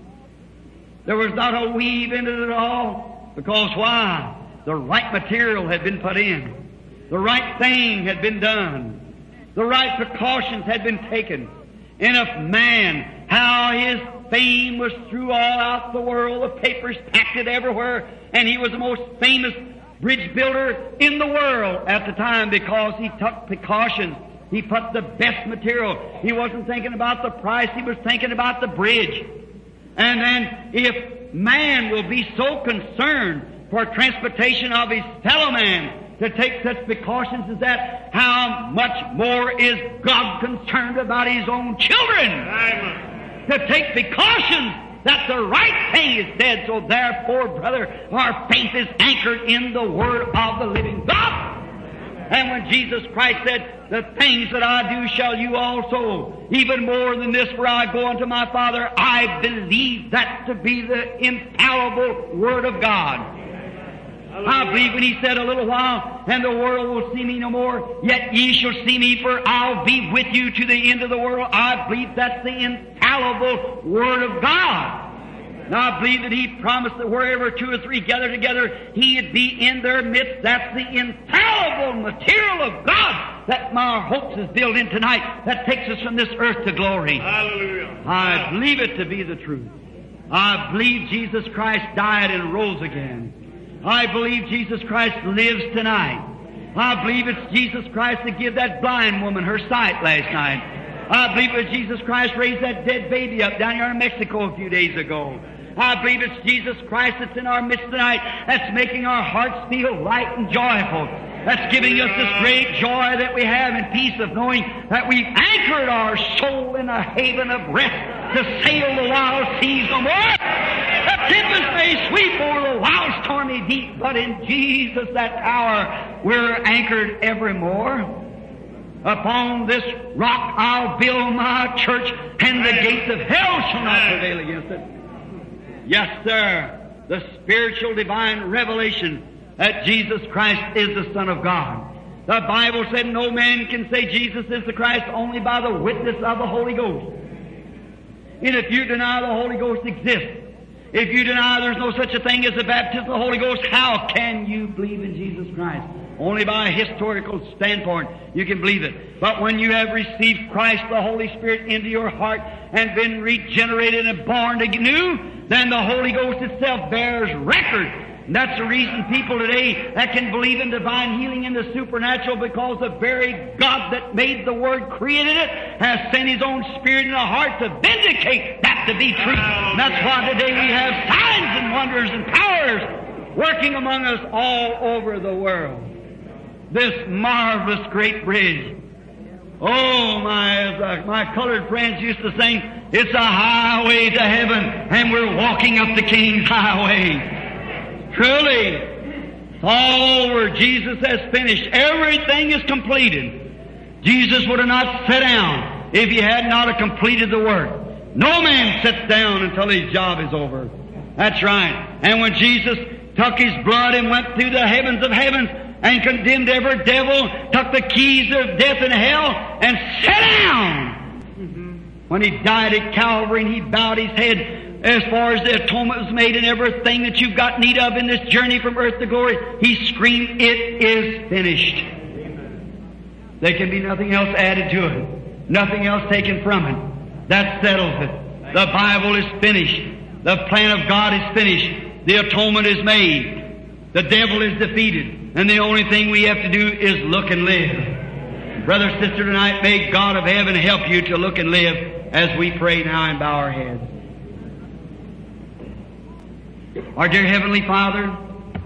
There was not a weave in it at all. Because why? The right material had been put in. The right thing had been done. The right precautions had been taken. And if man, how his fame was through all out the world, the papers packed it everywhere, and he was the most famous bridge builder in the world at the time because he took precautions. He put the best material. He wasn't thinking about the price, he was thinking about the bridge. And then if man will be so concerned for transportation of his fellow man to take such precautions as that, how much more is God concerned about His own children? Amen. To take precautions that the right thing is said. So therefore, brother, our faith is anchored in the Word of the living God. And when Jesus Christ said, the things that I do shall you also, even more than this, for I go unto my Father, I believe that to be the infallible Word of God. I believe when He said a little while, and the world will see me no more, yet ye shall see me, for I'll be with you to the end of the world. I believe that's the infallible Word of God. And I believe that He promised that wherever two or three gather together, He'd be in their midst. That's the infallible material of God that my hopes is built in tonight, that takes us from this earth to glory. Hallelujah. I believe it to be the truth. I believe Jesus Christ died and rose again. I believe Jesus Christ lives tonight. I believe it's Jesus Christ that gave that blind woman her sight last night. I believe it's Jesus Christ raised that dead baby up down here in Mexico a few days ago. I believe it's Jesus Christ that's in our midst tonight, that's making our hearts feel light and joyful. That's giving us this great joy that we have and peace of knowing that we've anchored our soul in a haven of rest to sail the wild seas no more. The tempest may sweep over the wild stormy deep, but in Jesus that hour we're anchored evermore. Upon this rock I'll build my church, and the gates of hell shall not prevail against it. Yes, sir, the spiritual divine revelation that Jesus Christ is the Son of God. The Bible said no man can say Jesus is the Christ only by the witness of the Holy Ghost. And if you deny the Holy Ghost exists, If you deny there's no such a thing as the baptism of the Holy Ghost, how can you believe in Jesus Christ? Only by a historical standpoint you can believe it. But when you have received Christ, the Holy Spirit, into your heart and been regenerated and born anew, then the Holy Ghost itself bears record. And that's the reason people today that can believe in divine healing and the supernatural, because the very God that made the Word, created it, has sent His own Spirit in the heart to vindicate that to be true. And that's why today we have signs and wonders and powers working among us all over the world. This marvelous great bridge. Oh, my, as uh, my colored friends used to sing, it's a highway to heaven, and we're walking up the King's highway. Truly, it's all over. Jesus has finished. Everything is completed. Jesus would have not sat down if He had not have completed the work. No man sits down until his job is over. That's right. And when Jesus took His blood and went through the heavens of heavens and condemned every devil, took the keys of death and hell, and sat down. Mm-hmm. When He died at Calvary and He bowed His head, as far as the atonement was made and everything that you've got need of in this journey from earth to glory, He screamed, it is finished. Amen. There can be nothing else added to it. Nothing else taken from it. That settles it. The Bible is finished. The plan of God is finished. The atonement is made. The devil is defeated. And the only thing we have to do is look and live. Brother, sister, tonight, may God of heaven help you to look and live as we pray now and bow our heads. Our dear Heavenly Father,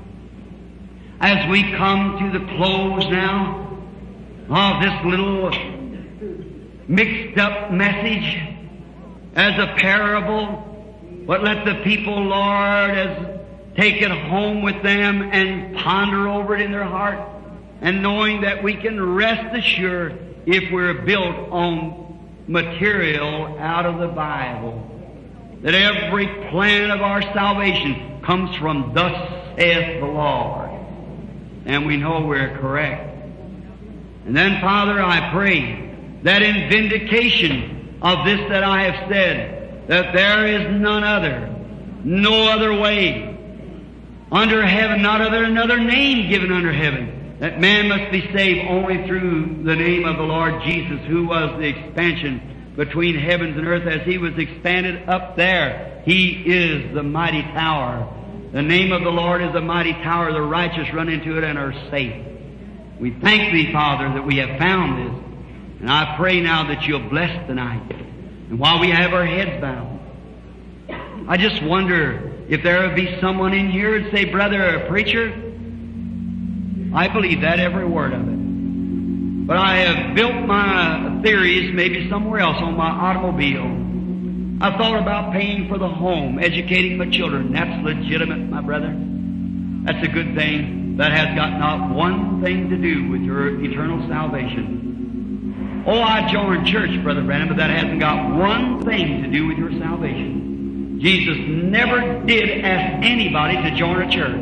as we come to the close now of this little mixed up message as a parable, but let the people, Lord, as take it home with them and ponder over it in their heart, and knowing that we can rest assured if we're built on material out of the Bible, that every plan of our salvation comes from thus saith the Lord. And we know we're correct. And then, Father, I pray that in vindication of this that I have said, that there is none other, no other way under heaven, not other another name given under heaven, that man must be saved only through the name of the Lord Jesus, who was the expansion between heavens and earth. As He was expanded up there, He is the mighty tower. The name of the Lord is a mighty tower. The righteous run into it and are safe. We thank Thee, Father, that we have found this. And I pray now that You'll bless tonight. And while we have our heads bowed, I just wonder if there would be someone in here who'd say, brother, preacher, I believe that, every word of it. But I have built my theories maybe somewhere else on my automobile. I thought about paying for the home, educating my children. That's legitimate, my brother. That's a good thing. That has got not one thing to do with your eternal salvation. Oh, I joined church, Brother Branham, but that hasn't got one thing to do with your salvation. Jesus never did ask anybody to join a church.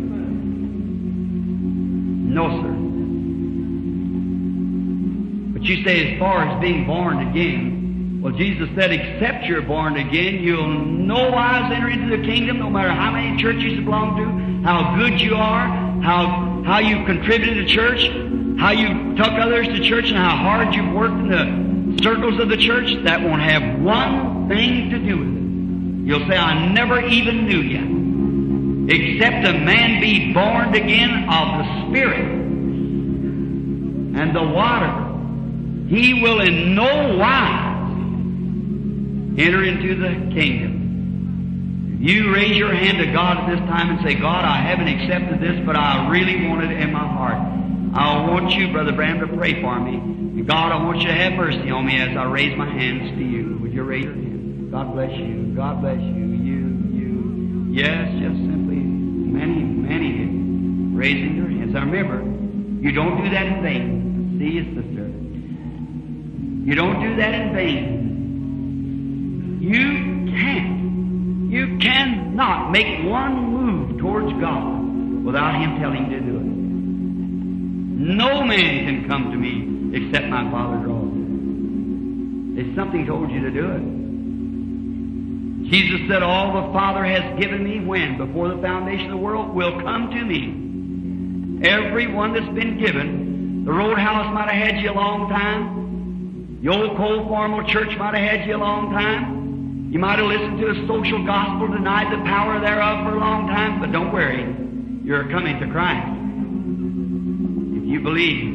No, sir. But you say, as far as being born again, well, Jesus said, except you're born again, you'll no wise enter into the kingdom, no matter how many churches you belong to, how good you are, how how you contributed to church, how you took others to church, and how hard you've worked in the circles of the church. That won't have one thing to do with it. You'll say, I never even knew you. Except a man be born again of the Spirit and the water, he will in no wise enter into the kingdom. If you raise your hand to God at this time and say, God, I haven't accepted this, but I really want it in my heart. I want you, Brother Branham, to pray for me. And God, I want you to have mercy on me as I raise my hands to you. Would you raise your hand? God bless you. God bless you. You, you. Yes, just simply many, many raising your hands. Now remember, you don't do that in vain. See you, sister. You don't do that in vain. You can't. You cannot make one move towards God without Him telling you to do it. No man can come to me except my Father draws him. If something told you to do it, Jesus said, all the Father has given me when? Before the foundation of the world will come to me. Every one that's been given. The Roadhouse might have had you a long time. The old Cold Formal Church might have had you a long time. You might have listened to a social gospel, denied the power thereof for a long time, but don't worry. You're coming to Christ. If you believe,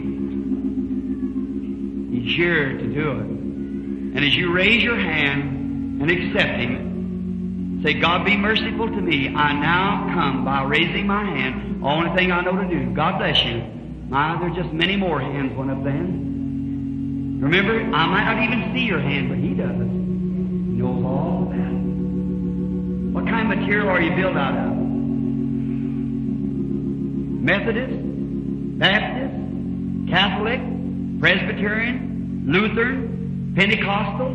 He's sure to do it. And as you raise your hand and accept Him, say, God be merciful to me. I now come by raising my hand. Only thing I know to do. God bless you. My, there's just many more hands went up then. Remember, I might not even see your hand, but He does. He knows all about it. What kind of material are you built out of? Methodist? Baptist? Catholic? Presbyterian? Lutheran? Pentecostal?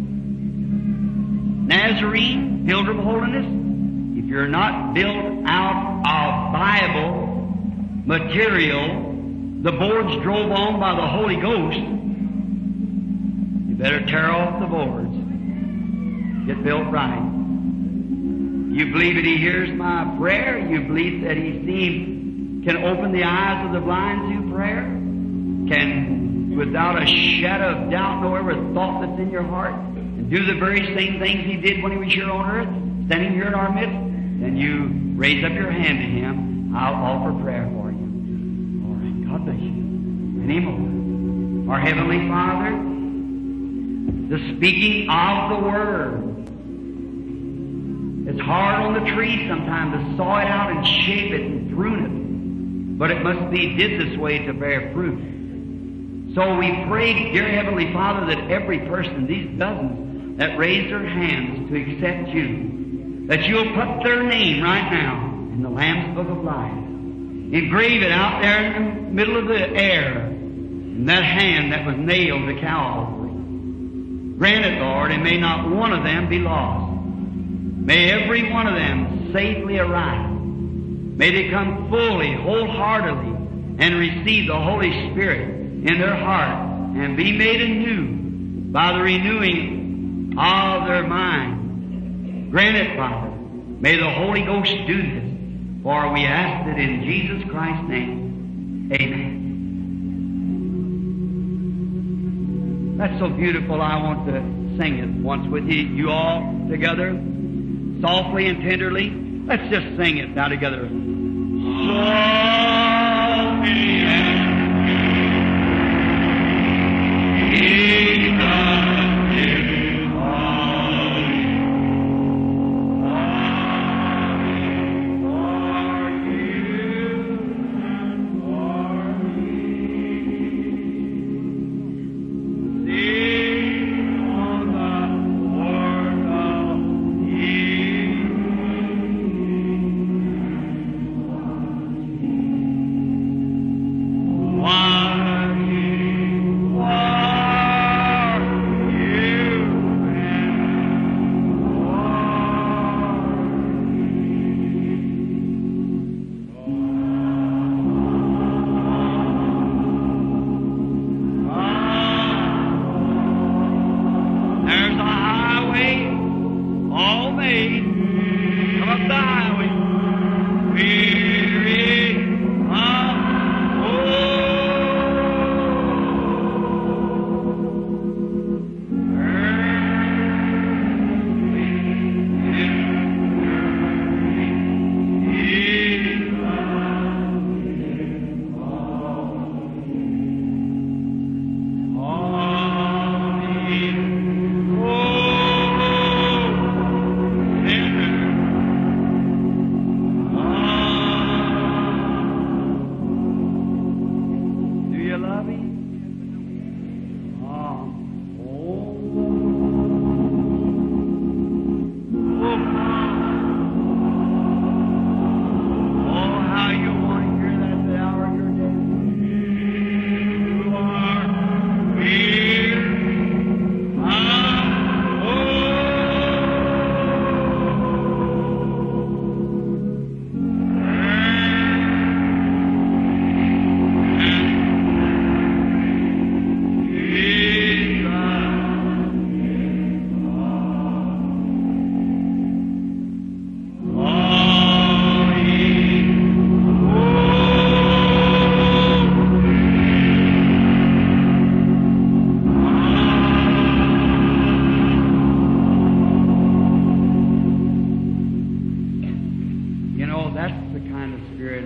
Nazarene? Pilgrim Holiness? If you're not built out of Bible material, the boards drove on by the Holy Ghost, you better tear off the boards. Get built right. You believe that He hears my prayer? You believe that He seems, can open the eyes of the blind through prayer? Can, without a shadow of doubt, know every thought that's in your heart? And do the very same things He did when He was here on earth, standing here in our midst? Then you raise up your hand to Him. I'll offer prayer for you. All right. God bless you. Any more. Our Heavenly Father, the speaking of the Word. It's hard on the tree sometimes to saw it out and shape it and prune it. But it must be did this way to bear fruit. So we pray, dear Heavenly Father, that every person, these dozens that raise their hands to accept You, that You'll put their name right now in the Lamb's Book of Life. Engrave it out there in the middle of the air, in that hand that was nailed to Calvary. Grant it, Lord, and may not one of them be lost. May every one of them safely arrive. May they come fully, wholeheartedly, and receive the Holy Spirit in their heart and be made anew by the renewing of their mind. Grant it, Father. May the Holy Ghost do this, for we ask it in Jesus Christ's name. Amen. That's so beautiful. I want to sing it once with you, you all together, softly and tenderly. Let's just sing it now together. Softly and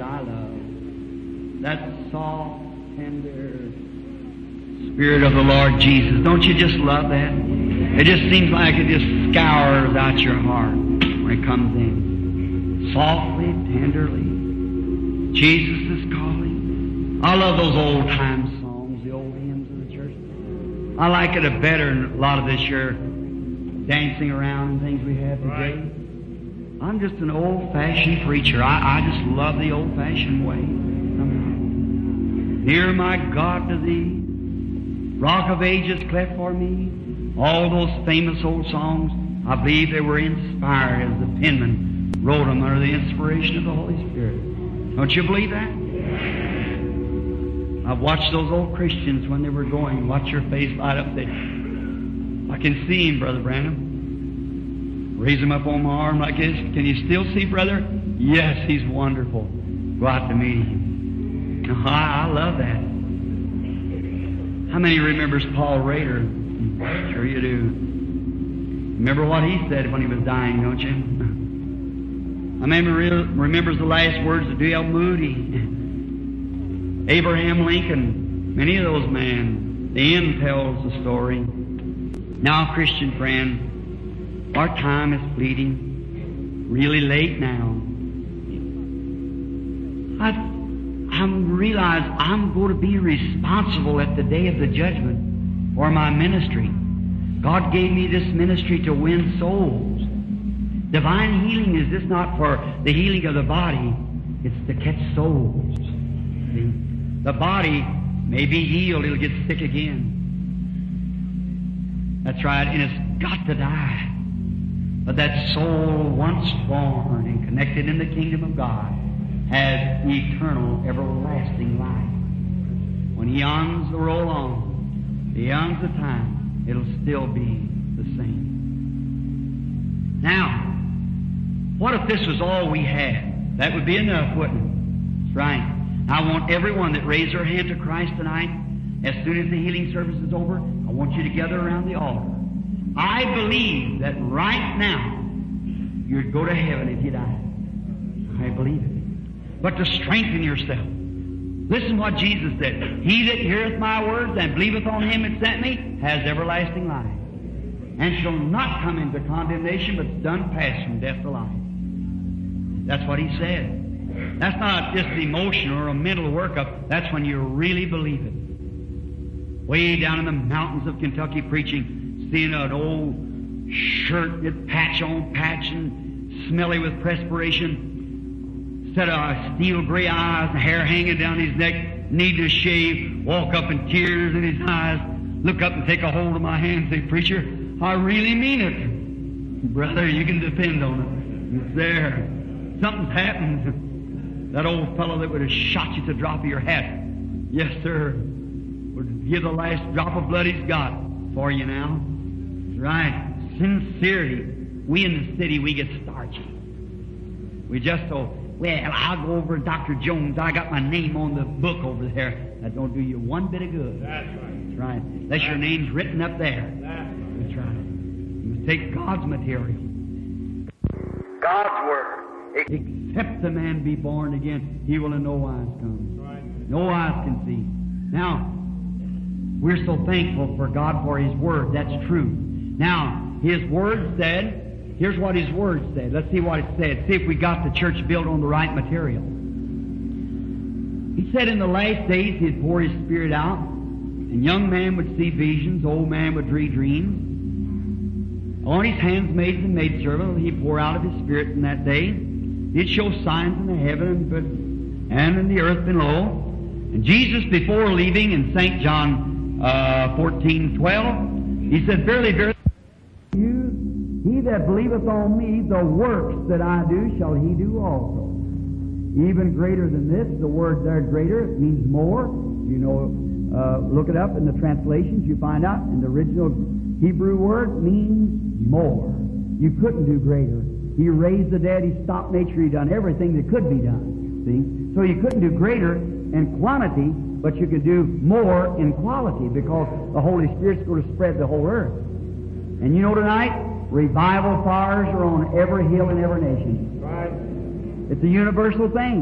I love. That soft, tender Spirit of the Lord Jesus. Don't you just love that? It just seems like it just scours out your heart when it comes in. Softly, tenderly. Jesus is calling. I love those old time songs, the old hymns of the church. I like it a better than a lot of this here dancing around and things we have today. Right. I'm just an old-fashioned preacher. I, I just love the old-fashioned way. Near my God to Thee, Rock of Ages cleft for me. All those famous old songs, I believe they were inspired as the penman wrote them under the inspiration of the Holy Spirit. Don't you believe that? I've watched those old Christians when they were going. Watch your face light up there. I can see him, Brother Branham. Raise him up on my arm like this. Can you still see, brother? Yes, he's wonderful. Go out to meet him. Oh, I, I love that. How many remembers Paul Rader? Sure you do. Remember what he said when he was dying, don't you? I remember remembers the last words of D L Moody, Abraham Lincoln, many of those men. The end tells the story. Now, Christian friend, our time is fleeting, really late now. I, I realize I'm going to be responsible at the day of the judgment for my ministry. God gave me this ministry to win souls. Divine healing is just not for the healing of the body, it's to catch souls. See? The body may be healed, it'll get sick again. That's right, and it's got to die. But that soul, once born and connected in the kingdom of God, has eternal, everlasting life. When He eons the roll on, the eons of time, it'll still be the same. Now, what if this was all we had? That would be enough, wouldn't it? That's right. I want everyone that raised their hand to Christ tonight, as soon as the healing service is over, I want you to gather around the altar. I believe that right now you'd go to heaven if you died. I believe it. But to strengthen yourself, listen what Jesus said. He that heareth my words and believeth on Him that sent me has everlasting life, and shall not come into condemnation, but is done past from death to life. That's what He said. That's not just an emotional or a mental workup. That's when you really believe it. Way down in the mountains of Kentucky preaching, seeing an old shirt with patch on patch and smelly with perspiration, set of steel gray eyes and hair hanging down his neck, need to shave, walk up in tears in his eyes, look up and take a hold of my hand and say, "Preacher, I really mean it." Brother, you can depend on it. It's there. Something's happened. That old fellow that would have shot you at the drop of your hat, yes, sir, would give the last drop of blood he's got for you now. That's right. Sincerity. We in the city, we get starchy. We just go, well, I'll go over to Doctor Jones. I got my name on the book over there. That don't do you one bit of good. That's right. That's right. Unless your name's written up there. That's right. That's right. You must take God's material. God's Word. Except the man be born again, he will in no wise come. Right. No eyes can see. Now, we're so thankful for God for His Word. That's true. Now, His Word said, here's what His Word said. Let's see what it said. See if we got the church built on the right material. He said in the last days He'd pour His Spirit out, and young man would see visions, old man would dream dreams. On His handmaids and maidservants He'd pour out of His Spirit in that day. He'd show signs in the heaven and in the earth below. And Jesus, before leaving in Saint John uh, fourteen twelve, He said, "Verily, verily, you, he that believeth on me, the works that I do shall he do also. Even greater than this." The word there, greater, it means more. You know, uh, look it up in the translations, you find out. And the original Hebrew word means more. You couldn't do greater. He raised the dead, He stopped nature, He done everything that could be done. See? So you couldn't do greater in quantity, but you could do more in quality, because the Holy Spirit's going to spread the whole earth. And you know tonight, revival fires are on every hill in every nation. Right. It's a universal thing.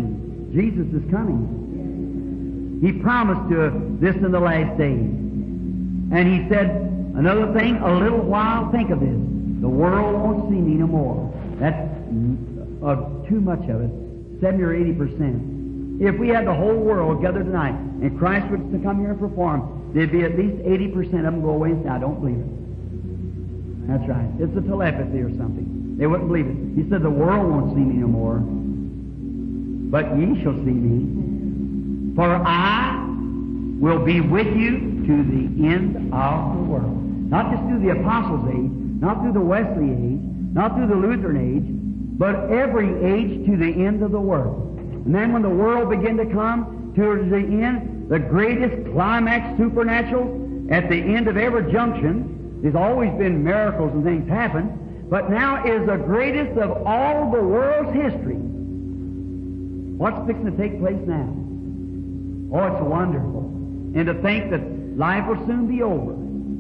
Jesus is coming. He promised to this in the last days. And He said, another thing, a little while, think of this. The world won't see me no more. That's uh, too much of it, seventy or eighty percent. If we had the whole world gathered tonight and Christ was to come here and perform, there'd be at least eighty percent of them go away and say, I don't believe it. That's right. It's a telepathy or something. They wouldn't believe it. He said, the world won't see me no more, but ye shall see me. For I will be with you to the end of the world. Not just through the Apostles' age, not through the Wesley age, not through the Lutheran age, but every age to the end of the world. And then when the world begin to come towards the end, the greatest climax supernatural at the end of every junction, there's always been miracles and things happen, but now is the greatest of all the world's history. What's fixing to take place now? Oh, it's wonderful. And to think that life will soon be over.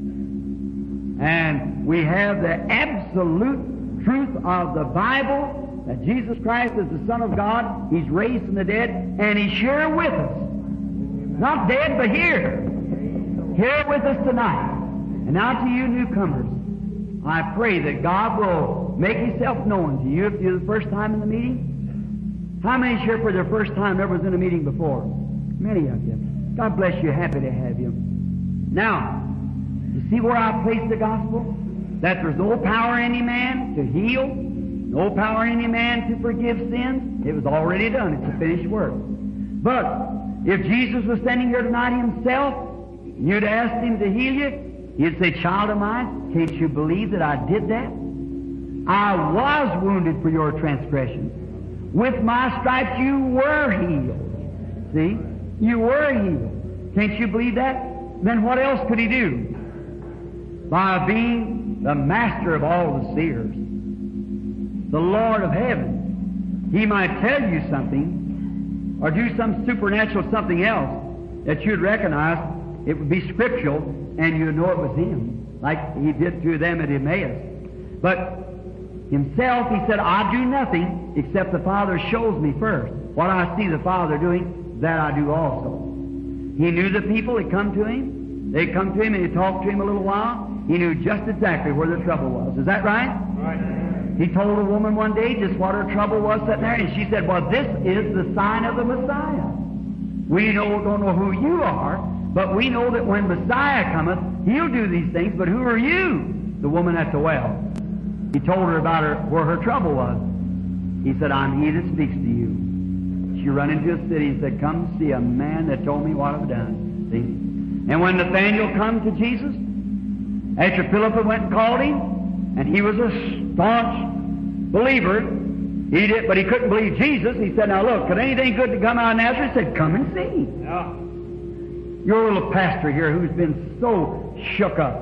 And we have the absolute truth of the Bible, that Jesus Christ is the Son of God, He's raised from the dead, and He's here with us. Not dead, but here. Here with us tonight. And now to you newcomers, I pray that God will make Himself known to you if you're the first time in the meeting. How many's here for their first time ever was in a meeting before? Many of you. God bless you. Happy to have you. Now, you see where I place the gospel? That there's no power in any man to heal, no power in any man to forgive sins. It was already done. It's a finished work. But if Jesus was standing here tonight Himself, you'd ask Him to heal you, He'd say, child of mine, can't you believe that I did that? I was wounded for your transgressions. With my stripes you were healed. See? You were healed. Can't you believe that? Then what else could He do? By being the master of all the seers, the Lord of heaven, He might tell you something or do some supernatural something else that you'd recognize. It would be scriptural and you'd know it was Him, like He did to them at Emmaus. But Himself, He said, I do nothing except the Father shows me first. What I see the Father doing, that I do also. He knew the people that come to Him. They come to Him and He talked to Him a little while. He knew just exactly where the trouble was. Is that right? Right. He told a woman one day just what her trouble was sitting there, and she said, well, this is the sign of the Messiah. We know, don't know who you are, but we know that when Messiah cometh, He'll do these things, but who are you? The woman at the well. He told her about her, where her trouble was. He said, I'm He that speaks to you. She run into a city and said, come see a man that told me what I've done. See? And when Nathanael come to Jesus, after Philip went and called him, and he was a staunch believer, he did, but he couldn't believe Jesus. He said, now look, could anything good to come out of Nazareth? He said, come and see. Yeah. Your little pastor here who's been so shook up,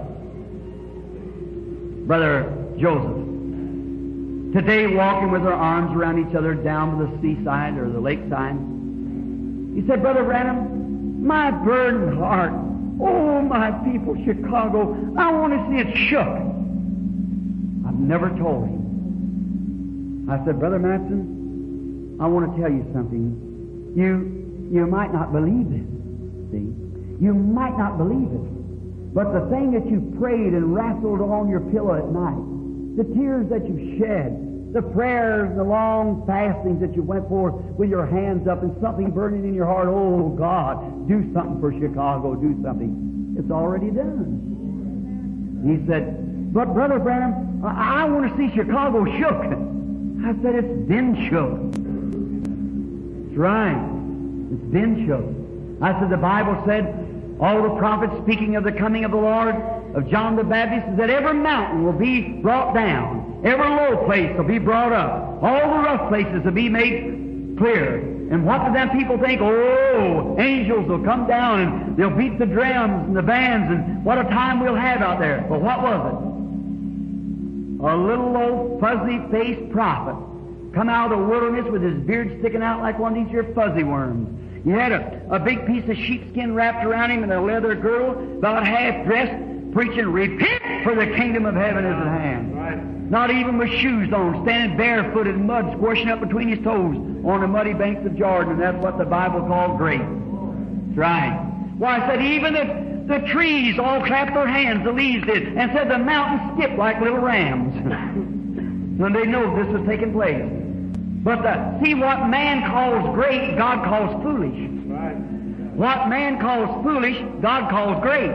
Brother Joseph, today walking with our arms around each other down to the seaside or the lakeside, he said, Brother Branham, my burdened heart, oh, my people, Chicago, I want to see it shook. I've never told him. I said, Brother Matson, I want to tell you something. You, you might not believe it, see? You might not believe it. But the thing that you prayed and wrestled on your pillow at night, the tears that you shed, the prayers, the long fastings that you went forth with your hands up and something burning in your heart, oh God, do something for Chicago, do something. It's already done. He said, but Brother Branham, I, I want to see Chicago shook. I said, it's been shook. That's right. It's been shook. I said, the Bible said, all the prophets speaking of the coming of the Lord, of John the Baptist, that every mountain will be brought down. Every low place will be brought up. All the rough places will be made clear. And what do them people think? Oh, angels will come down and they'll beat the drums and the bands, and what a time we'll have out there. But what was it? A little old fuzzy-faced prophet come out of the wilderness with his beard sticking out like one of these here fuzzy worms. He had a, a big piece of sheepskin wrapped around him and a leather girdle, about half dressed, preaching, repent, for the kingdom of heaven is at hand. Not even with shoes on, standing barefooted in mud, squishing up between his toes on the muddy banks of Jordan, and that's what the Bible called grace. That's right. Why, I said even the, the trees all clapped their hands, the leaves did, and said the mountains skipped like little rams when they know this was taking place. But the, see, what man calls great, God calls foolish. What man calls foolish, God calls great.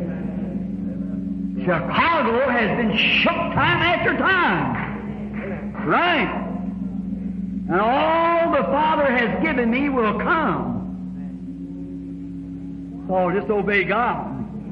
Chicago has been shook time after time. Right. And all the Father has given me will come. So just obey God.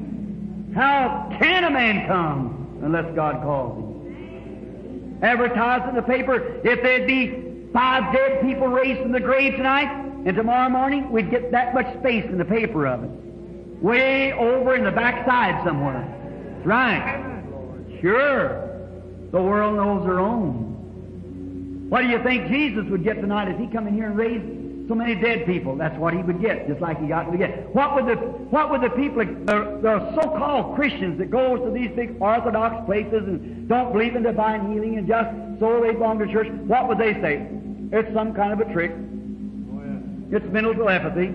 How can a man come unless God calls him? Advertise in the paper, if there'd be five dead people raised from the grave tonight, and tomorrow morning we'd get that much space in the paper of it. Way over in the backside somewhere. Right. Sure. The world knows their own. What do you think Jesus would get tonight if he come in here and raised so many dead people? That's what he would get, just like he got to get. What would the what would the people, the, the so-called Christians that goes to these big Orthodox places and don't believe in divine healing and just so they belong to church, what would they say? It's some kind of a trick. It's mental telepathy.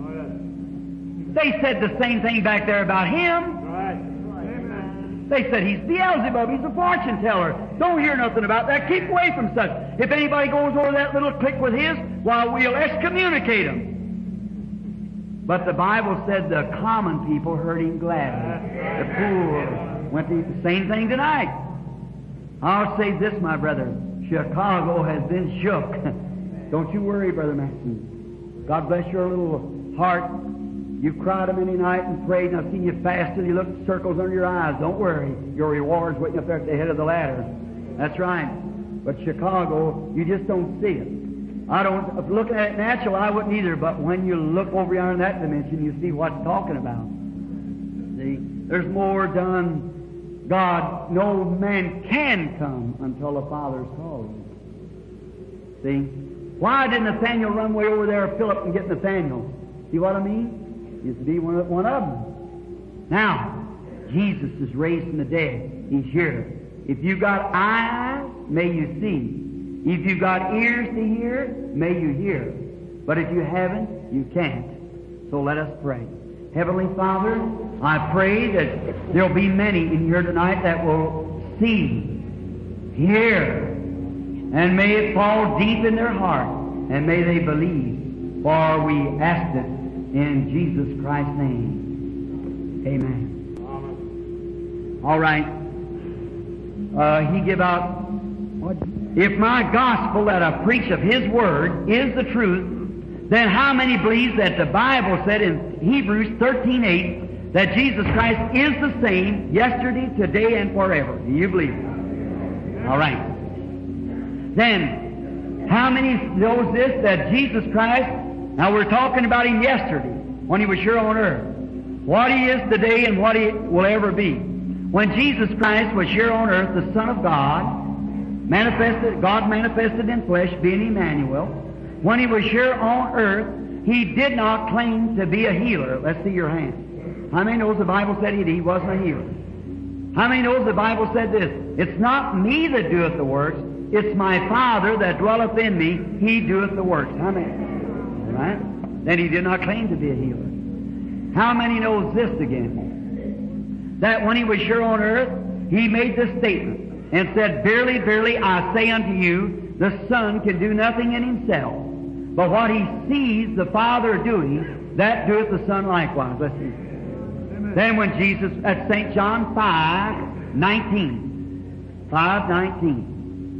They said the same thing back there about him. They said he's Beelzebub, he's a fortune teller. Don't hear nothing about that. Keep away from such. If anybody goes over that little clique with his, well, we'll excommunicate him. But the Bible said the common people heard him gladly. The poor went to eat the same thing tonight. I'll say this, my brother. Chicago has been shook. Don't you worry, Brother Maxson. God bless your little heart. You've cried a many night and prayed, and I've seen you fast till you look circles under your eyes. Don't worry. Your reward's waiting up there at the head of the ladder. That's right. But Chicago, you just don't see it. I don't, if looking at it natural, I wouldn't either, but when you look over yonder in that dimension, you see what it's talking about. See? There's more done. God, no man can come until the Father's called him. See? Why did Nathaniel run way over there, Philip, and get Nathaniel? See what I mean? Used to be one of, one of them. Now, Jesus is raised from the dead. He's here. If you've got eyes, may you see. If you've got ears to hear, may you hear. But if you haven't, you can't. So let us pray. Heavenly Father, I pray that there'll be many in here tonight that will see, hear, and may it fall deep in their heart, and may they believe. For we ask it in Jesus Christ's name. Amen. Amen. All right. Uh, he give out, what? If my gospel that I preach of His Word is the truth, then how many believe that the Bible said in Hebrews thirteen eight that Jesus Christ is the same yesterday, today, and forever? Do you believe it? All right. Then, how many knows this, that Jesus Christ, now we're talking about Him yesterday, when He was here on earth. What He is today and what He will ever be. When Jesus Christ was here on earth, the Son of God, manifested, God manifested in flesh, being Emmanuel, when He was here on earth, He did not claim to be a healer. Let's see your hand. How many knows the Bible said He, he wasn't a healer? How many knows the Bible said this? It's not me that doeth the works, it's my Father that dwelleth in me, He doeth the works. How many? Right? Then He did not claim to be a healer. How many knows this again? That when He was here on earth, He made this statement and said, Verily, verily, I say unto you, the Son can do nothing in Himself, but what He sees the Father doing, that doeth the Son likewise. Let's see. Amen. Then when Jesus, at Saint John five nineteen, five nineteen,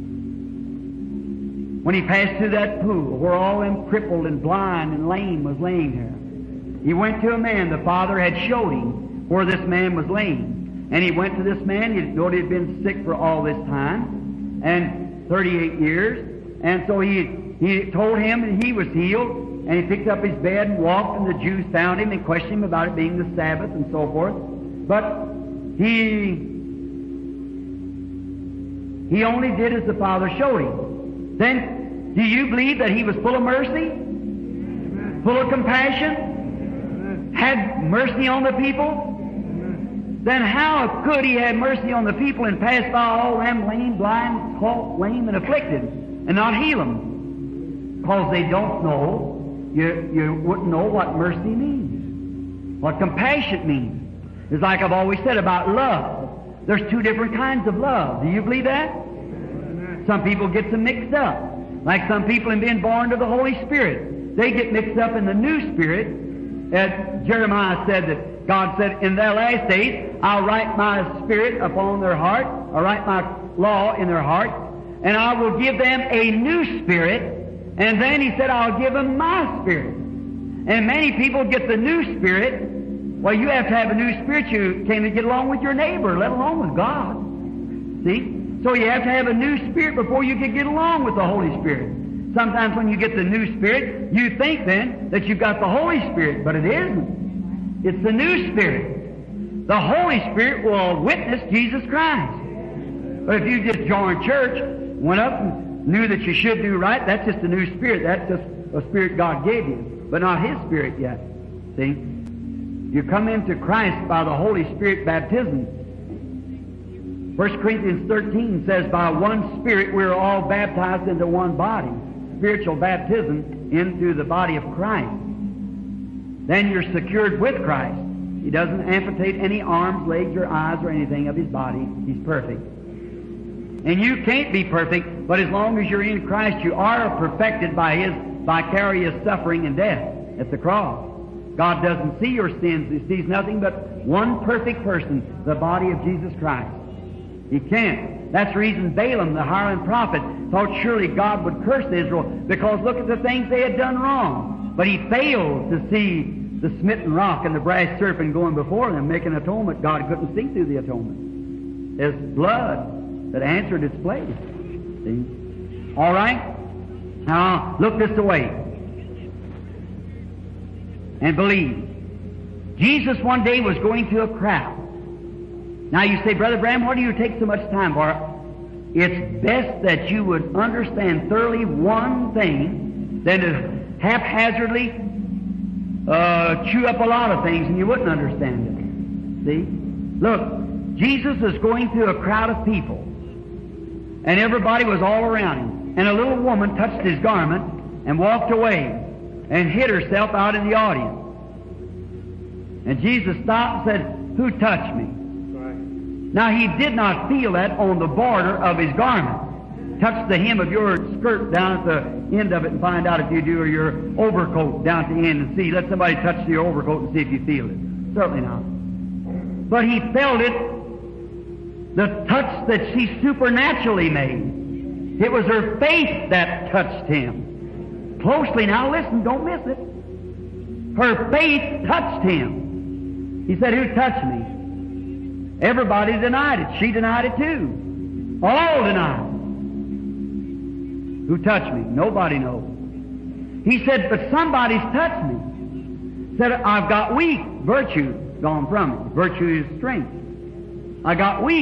when He passed through that pool where all them crippled and blind and lame was laying there, He went to a man the Father had showed Him where this man was laying. And He went to this man. He thought he had been sick for all this time, and thirty-eight years. And so he, he told him that he was healed, and he picked up his bed and walked, and the Jews found him and questioned him about it being the Sabbath and so forth. But he, he only did as the Father showed Him. Then, do you believe that He was full of mercy? Amen. Full of compassion? Amen. Had mercy on the people? then how could He have mercy on the people and pass by all them lame, blind, halt, lame, and afflicted, and not heal them? Because they don't know. You, you wouldn't know what mercy means, what compassion means. It's like I've always said about love. There's two different kinds of love. Do you believe that? Some people get them mixed up. Like some people in being born to the Holy Spirit. They get mixed up in the new spirit. As Jeremiah said that God said, in their last days, I'll write my spirit upon their heart, I'll write my law in their heart, and I will give them a new spirit. And then He said, I'll give them my spirit. And many people get the new spirit. Well, you have to have a new spirit. You can't get along with your neighbor, let alone with God. See? So you have to have a new spirit before you can get along with the Holy Spirit. Sometimes when you get the new spirit, you think then that you've got the Holy Spirit, but it isn't. It's the new spirit. The Holy Spirit will witness Jesus Christ. But if you just joined church, went up and knew that you should do right, that's just a new spirit. That's just a spirit God gave you, but not His Spirit yet. See? You come into Christ by the Holy Spirit baptism. First Corinthians thirteen says, by one Spirit we are all baptized into one body. Spiritual baptism into the body of Christ. Then you're secured with Christ. He doesn't amputate any arms, legs, or eyes, or anything of His body. He's perfect. And you can't be perfect, but as long as you're in Christ, you are perfected by His vicarious suffering and death at the cross. God doesn't see your sins. He sees nothing but one perfect person, the body of Jesus Christ. He can't. That's the reason Balaam, the hireling prophet, thought surely God would curse Israel, because look at the things they had done wrong. But he failed to see the smitten rock and the brass serpent going before them, making atonement. God couldn't see through the atonement. There's blood that answered its place. See? All right? Now, look this way and believe. Jesus one day was going to a crowd. Now you say, Brother Branham, why do you take so much time for it? It's best that you would understand thoroughly one thing than to haphazardly uh, chew up a lot of things and you wouldn't understand it. See? Look, Jesus was going through a crowd of people, and everybody was all around him. And a little woman touched his garment and walked away and hid herself out in the audience. And Jesus stopped and said, who touched me? Now, he did not feel that on the border of his garment. Touch the hem of your skirt down at the end of it and find out if you do, or your overcoat down at the end and see. Let somebody touch your overcoat and see if you feel it. Certainly not. But he felt it, the touch that she supernaturally made. It was her faith that touched him. Closely now, listen, don't miss it. Her faith touched him. He said, who touched me? Everybody denied it. She denied it too. All denied it. Who touched me? Nobody knows. He said, but somebody's touched me. Said, I've got weak. Virtue gone from me. Virtue is strength. I got weak.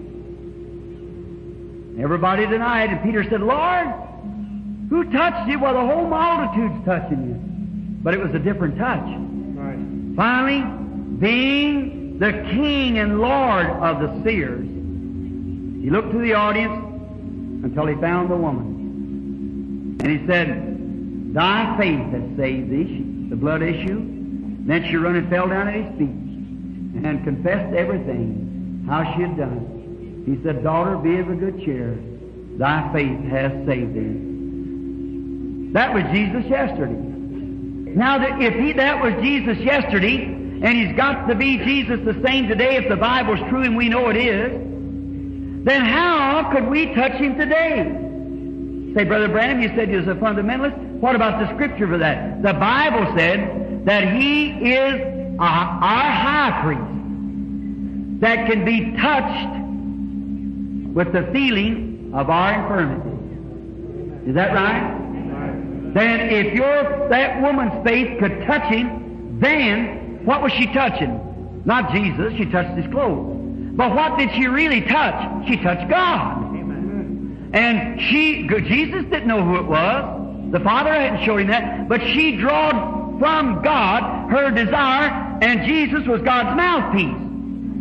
Everybody denied it. And Peter said, Lord, who touched you? Well, the whole multitude's touching you. But it was a different touch. Right. Finally, being the King and Lord of the seers, he looked to the audience until he found the woman. And he said, thy faith has saved thee, the blood issue. Then she run and fell down at his feet and confessed everything, how she had done it. He said, daughter, be of a good cheer. Thy faith has saved thee. That was Jesus yesterday. Now, that if he, that was Jesus yesterday, and he's got to be Jesus the same today if the Bible's true, and we know it is, then how could we touch him today? Say, Brother Branham, you said he was a fundamentalist. What about the Scripture for that? The Bible said that he is our, our high priest that can be touched with the feeling of our infirmity. Is that right? Then if your that woman's faith could touch him, then what was she touching? Not Jesus, she touched his clothes. But what did she really touch? She touched God. Amen. And she, Jesus didn't know who it was. The Father hadn't showed him that. But she drawed from God her desire, and Jesus was God's mouthpiece.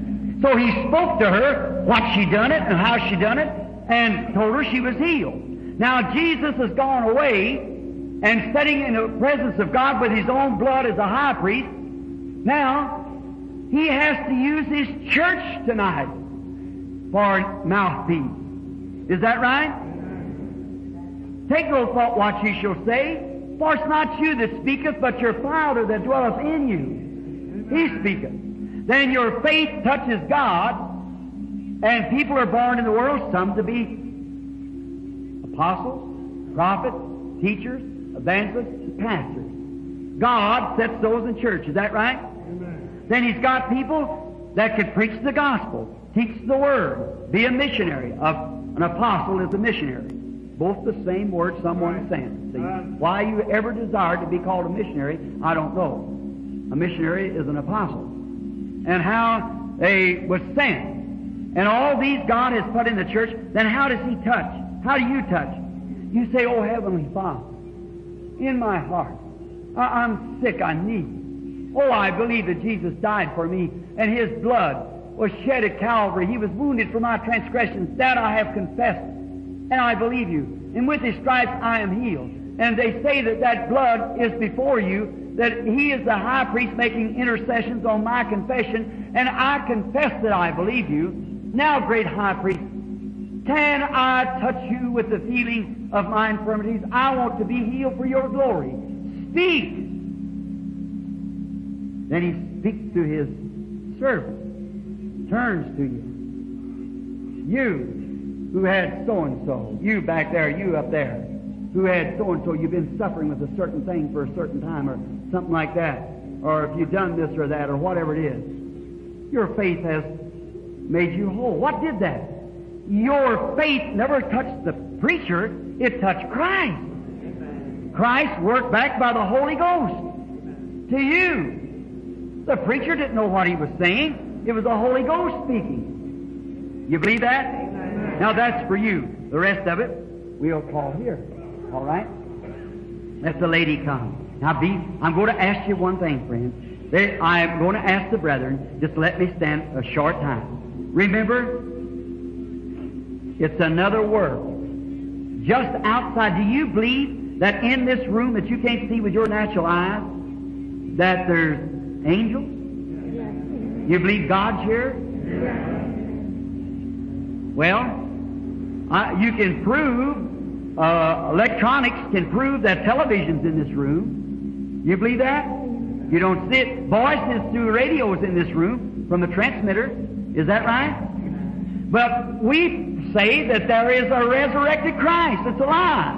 So he spoke to her what she done it and how she done it and told her she was healed. Now Jesus has gone away and sitting in the presence of God with His own blood as a high priest. Now, He has to use His church tonight for mouthpiece. Is that right? Take no thought what ye shall say, for it's not you that speaketh, but your Father that dwelleth in you. He speaketh. Then your faith touches God, and people are born in the world, some to be apostles, prophets, teachers, evangelists, pastors. God sets those in church. Is that right? Amen. Then He's got people that can preach the gospel, teach the Word, be a missionary. An apostle is a missionary. Both the same word someone sent. See? Why you ever desired to be called a missionary, I don't know. A missionary is an apostle. And how they was sent. And all these God has put in the church, then how does He touch? How do you touch? You say, oh, Heavenly Father, in my heart, I- I'm sick, I need. Oh, I believe that Jesus died for me, and His blood was shed at Calvary. He was wounded for my transgressions. That I have confessed, and I believe you. And with His stripes I am healed. And they say that that blood is before you, that He is the high priest making intercessions on my confession, and I confess that I believe you. Now, great high priest, can I touch you with the feeling of my infirmities? I want to be healed for your glory. Speak. Then He speaks to His servant, turns to you. You who had so-and-so, you back there, you up there, who had so-and-so, you've been suffering with a certain thing for a certain time or something like that, or if you've done this or that or whatever it is. Your faith has made you whole. What did that? Your faith never touched the preacher, it touched Christ. Christ worked back by the Holy Ghost to you. The preacher didn't know what he was saying. It was the Holy Ghost speaking. You believe that? Now that's for you. The rest of it, we'll call here. All right? Let the lady come. Now be, I'm going to ask you one thing, friend. They, I'm going to ask the brethren, just let me stand a short time. Remember, it's another world. Just outside, do you believe that in this room that you can't see with your natural eyes, that there's angels? You believe God's here? Well, I, you can prove, uh, electronics can prove that television's in this room. You believe that? You don't see it. Voices through radios in this room from the transmitter. Is that right? But we say that there is a resurrected Christ that's alive.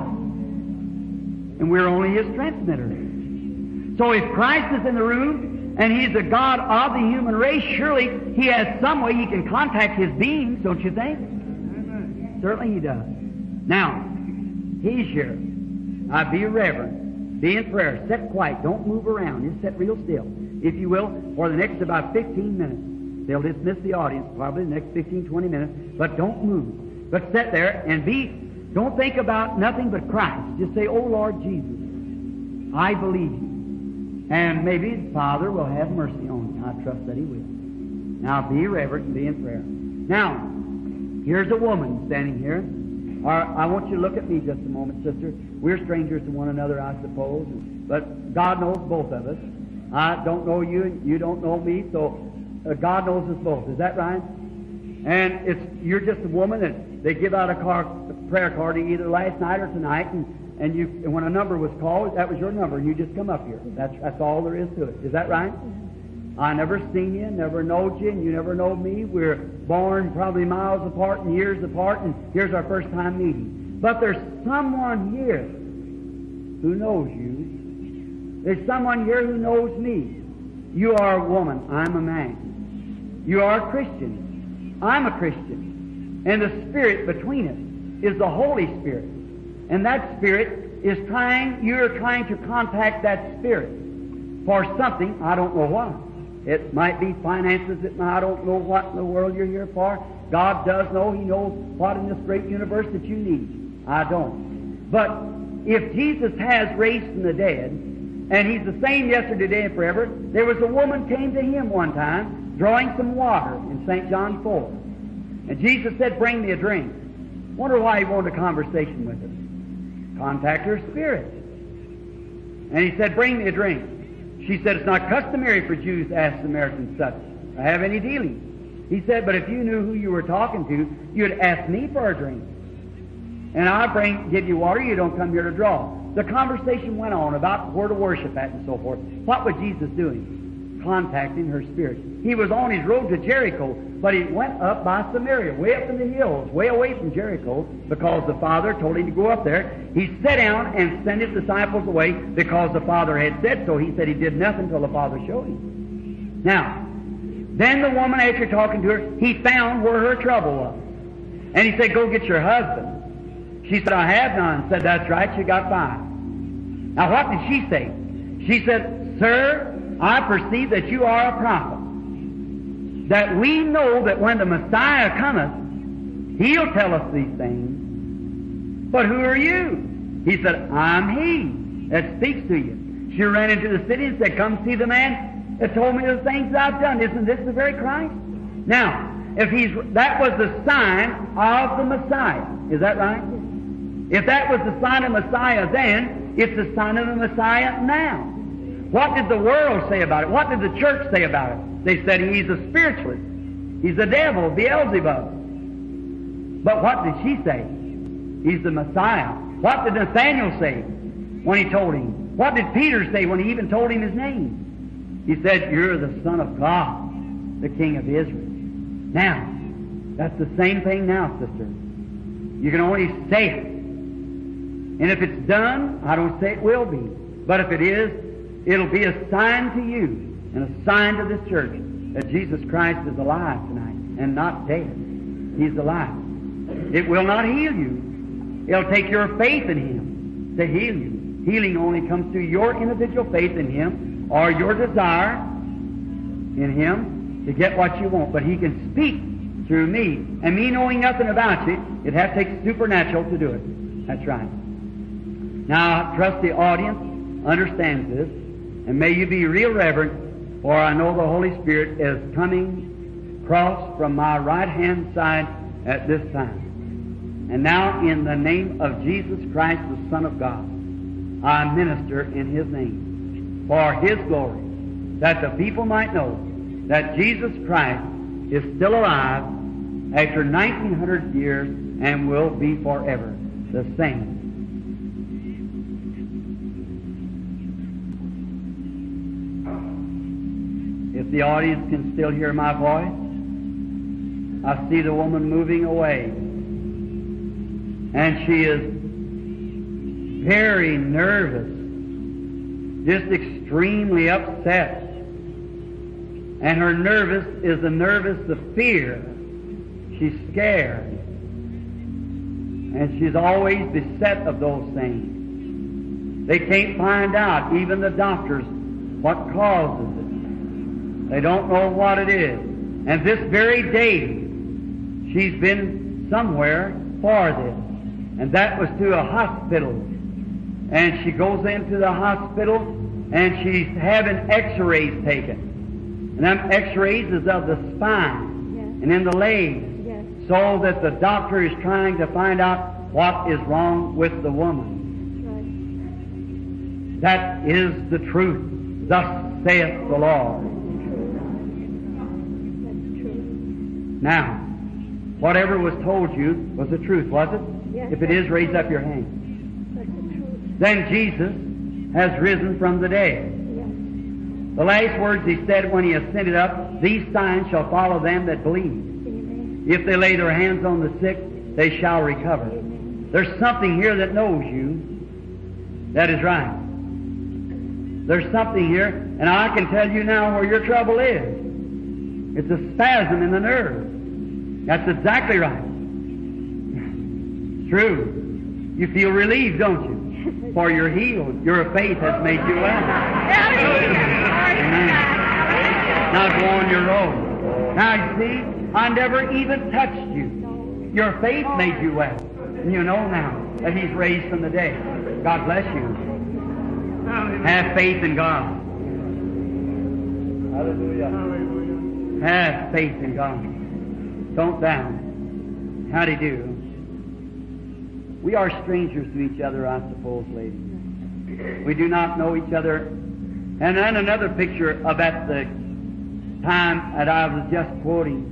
And we're only His transmitter. So if Christ is in the room and He's the God of the human race, surely He has some way He can contact His beings, don't you think? Amen. Certainly He does. Now, He's here. I be reverent. Be in prayer. Sit quiet. Don't move around. Just sit real still, if you will, for the next about fifteen minutes. They'll dismiss the audience probably the next fifteen, twenty minutes, but don't move. But sit there and be, don't think about nothing but Christ. Just say, oh Lord Jesus, I believe you. And maybe the Father will have mercy on you. I trust that He will. Now be reverent and be in prayer. Now, here's a woman standing here. Or, I want you to look at me just a moment, sister. We're strangers to one another, I suppose, but God knows both of us. I don't know you, and you don't know me, so uh, God knows us both. Is that right? And it's you're just a woman that they give out a, car, a prayer card either last night or tonight, and, and you and when a number was called, that was your number, and you just come up here. That's that's all there is to it. Is that right? I never seen you, never knowed you, and you never knowed me. We're born probably miles apart and years apart, and here's our first time meeting. But there's someone here who knows you. There's someone here who knows me. You are a woman. I'm a man. You are a Christian. I'm a Christian. And the Spirit between us is the Holy Spirit. And that Spirit is trying, you're trying to contact that Spirit for something, I don't know what. It might be finances. It might, I don't know what in the world you're here for. God does know. He knows what in this great universe that you need. I don't. But if Jesus has raised from the dead, and He's the same yesterday, today, and forever, there was a woman came to Him one time, drawing some water in Saint John four. And Jesus said, bring me a drink. Wonder why he wanted a conversation with her. Contact her spirit. And he said, bring me a drink. She said, it's not customary for Jews to ask Samaritans such. I have any dealings. He said, but if you knew who you were talking to, you'd ask me for a drink. And I bring, give you water, you don't come here to draw. The conversation went on about where to worship at and so forth. What was Jesus doing? Contacting her spirit. He was on his road to Jericho, but he went up by Samaria, way up in the hills, way away from Jericho, because the Father told him to go up there. He sat down and sent his disciples away because the Father had said so. He said he did nothing until the Father showed him. Now, then the woman, after talking to her, he found where her trouble was. And he said, go get your husband. She said, I have none. Said, that's right, you got five. Now what did she say? She said, Sir, I perceive that you are a prophet. That we know that when the Messiah cometh, he'll tell us these things. But who are you? He said, I'm he that speaks to you. She ran into the city and said, come see the man that told me the things I've done. Isn't this the very Christ? Now, if he's, that was the sign of the Messiah. Is that right? If that was the sign of Messiah then, it's the sign of the Messiah now. What did the world say about it? What did the church say about it? They said he's a spiritualist. He's the devil, Beelzebub. But what did she say? He's the Messiah. What did Nathaniel say when he told him? What did Peter say when he even told him his name? He said, you're the Son of God, the King of Israel. Now, that's the same thing now, sister. You can only say it. And if it's done, I don't say it will be. But if it is, it'll be a sign to you and a sign to this church that Jesus Christ is alive tonight and not dead. He's alive. It will not heal you. It'll take your faith in Him to heal you. Healing only comes through your individual faith in Him or your desire in Him to get what you want. But He can speak through me. And me knowing nothing about you, it has to take supernatural to do it. That's right. Now, I trust the audience understands this. And may you be real reverent, for I know the Holy Spirit is coming across from my right-hand side at this time. And now, in the name of Jesus Christ, the Son of God, I minister in His name for His glory, that the people might know that Jesus Christ is still alive after nineteen hundred years and will be forever the same. If the audience can still hear my voice, I see the woman moving away. And she is very nervous, just extremely upset. And her nervous is a nervous of fear. She's scared. And she's always beset of those things. They can't find out, even the doctors, what causes it. They don't know what it is. And this very day, she's been somewhere for this. And that was to a hospital. And she goes into the hospital and she's having x-rays taken. And them x-rays is of the spine yes. and in the legs. Yes. So that the doctor is trying to find out what is wrong with the woman. Right. That is the truth. Thus saith the Lord. Now, whatever was told you was the truth, was it? Yes. If it is, raise up your hand. That's the truth. Then Jesus has risen from the dead. Yes. The last words He said when He ascended up, these signs shall follow them that believe. Amen. If they lay their hands on the sick, they shall recover. Amen. There's something here that knows you. That is right. There's something here, and I can tell you now where your trouble is. It's a spasm in the nerve. That's exactly right. True. You feel relieved, don't you? For you're healed. Your faith has made you well. Amen. Now go on your road. Now you see, I never even touched you. Your faith made you well. And you know now that He's raised from the dead. God bless you. Have faith in God. Hallelujah. Have faith in God. Don't doubt. Howdy do. We are strangers to each other, I suppose, ladies. We do not know each other. And then another picture of at the time that I was just quoting.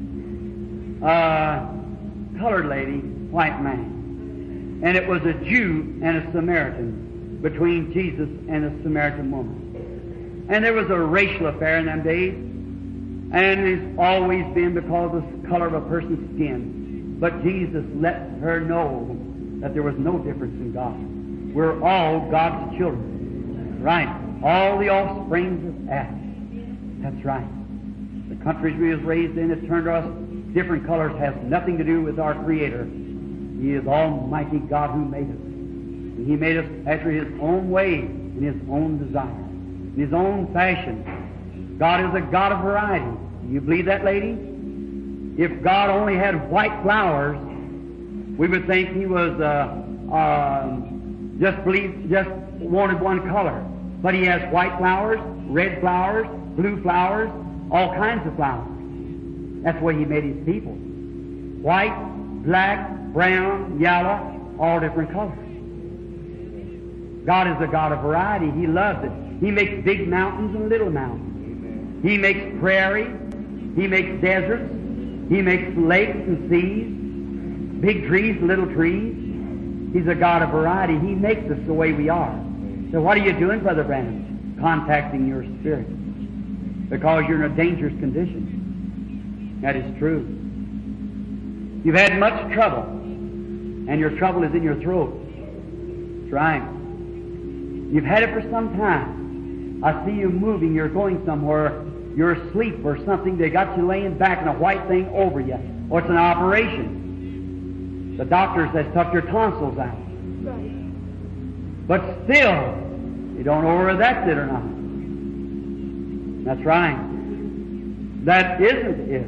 A colored lady, white man. And it was a Jew and a Samaritan between Jesus and a Samaritan woman. And there was a racial affair in them days. And it's always been because of the color of a person's skin. But Jesus let her know that there was no difference in God. We're all God's children. Right. All the offsprings of Adam. That's right. The countries we was raised in that turned us different colors has nothing to do with our Creator. He is Almighty God who made us. And He made us after His own way, in His own desire, in His own fashion. God is a God of variety. Do you believe that, lady? If God only had white flowers, we would think He was uh, uh, just believe, just wanted one color. But He has white flowers, red flowers, blue flowers, all kinds of flowers. That's the way He made His people. White, black, brown, yellow, all different colors. God is a God of variety. He loves it. He makes big mountains and little mountains. He makes prairie. He makes deserts. He makes lakes and seas, big trees and little trees. He's a God of variety. He makes us the way we are. So what are you doing, Brother Branham? Contacting your spirit. Because you're in a dangerous condition. That is true. You've had much trouble, and your trouble is in your throat. That's right. You've had it for some time. I see you moving. You're going somewhere. You're asleep or something. They got you laying back in a white thing over you. Or it's an operation. The doctors has took your tonsils out. Right. But still, you don't know whether that's it or not. That's right. That isn't it.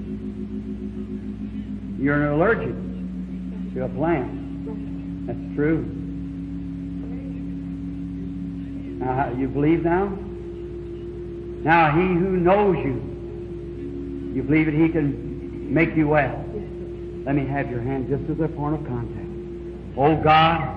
You're an allergic to a plant. That's true. Now, you believe now? Now, He who knows you, you believe that He can make you well. Let me have your hand just as a point of contact. Oh God,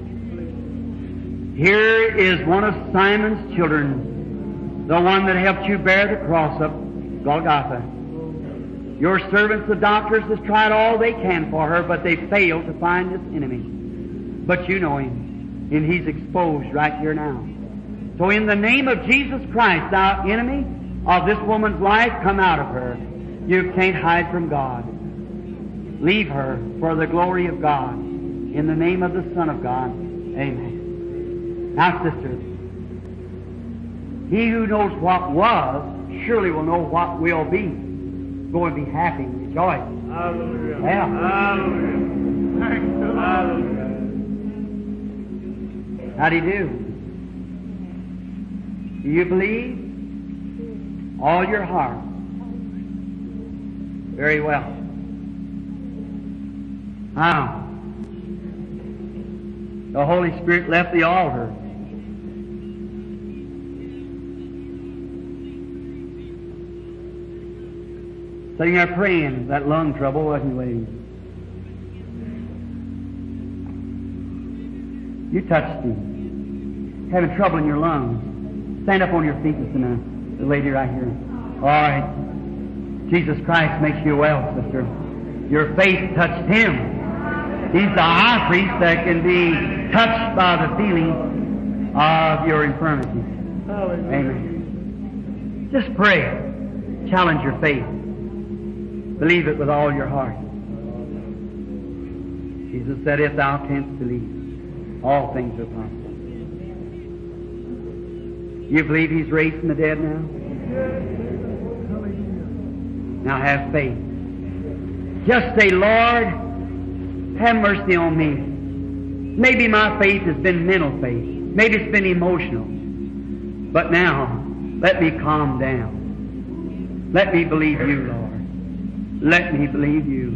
here is one of Simon's children, the one that helped you bear the cross up Golgotha. Your servants, the doctors, has tried all they can for her, but they failed to find this enemy. But you know him, and he's exposed right here now. So in the name of Jesus Christ, thou enemy of this woman's life, come out of her. You can't hide from God. Leave her for the glory of God. In the name of the Son of God. Amen. Now, sister, he who knows what was surely will know what will be. Go and be happy and rejoice. Hallelujah. Yeah. Hallelujah. Thank you. Hallelujah. How do you do? Do you believe? All your heart. Very well. Now, the Holy Spirit left the altar. Sitting there praying, that lung trouble, wasn't he, lady? You touched him. Having trouble in your lungs. Stand up on your feet just a minute. The lady right here. All right. Jesus Christ makes you well, sister. Your faith touched Him. He's the high priest that can be touched by the feeling of your infirmity. Amen. Just pray. Challenge your faith. Believe it with all your heart. Jesus said, if thou canst believe, all things are possible. You believe He's raised from the dead now? Now have faith. Just say, Lord, have mercy on me. Maybe my faith has been mental faith. Maybe it's been emotional. But now, let me calm down. Let me believe you, Lord. Let me believe you.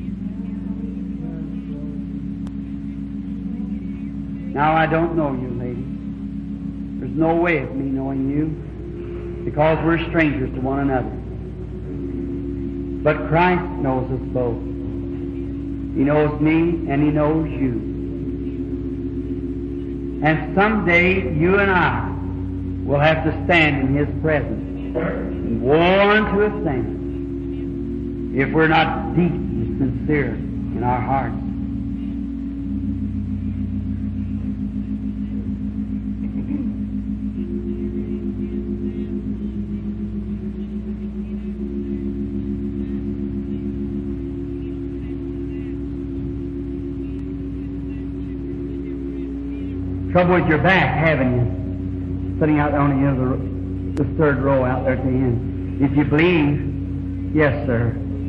Now, I don't know you, lady. There's no way of me knowing you because we're strangers to one another. But Christ knows us both. He knows me and He knows you. And someday you and I will have to stand in His presence. And woe unto us then if we're not deep and sincere in our hearts. Trouble with your back, haven't you? Sitting out on the end of the, the third row out there at the end. If you believe, yes, sir.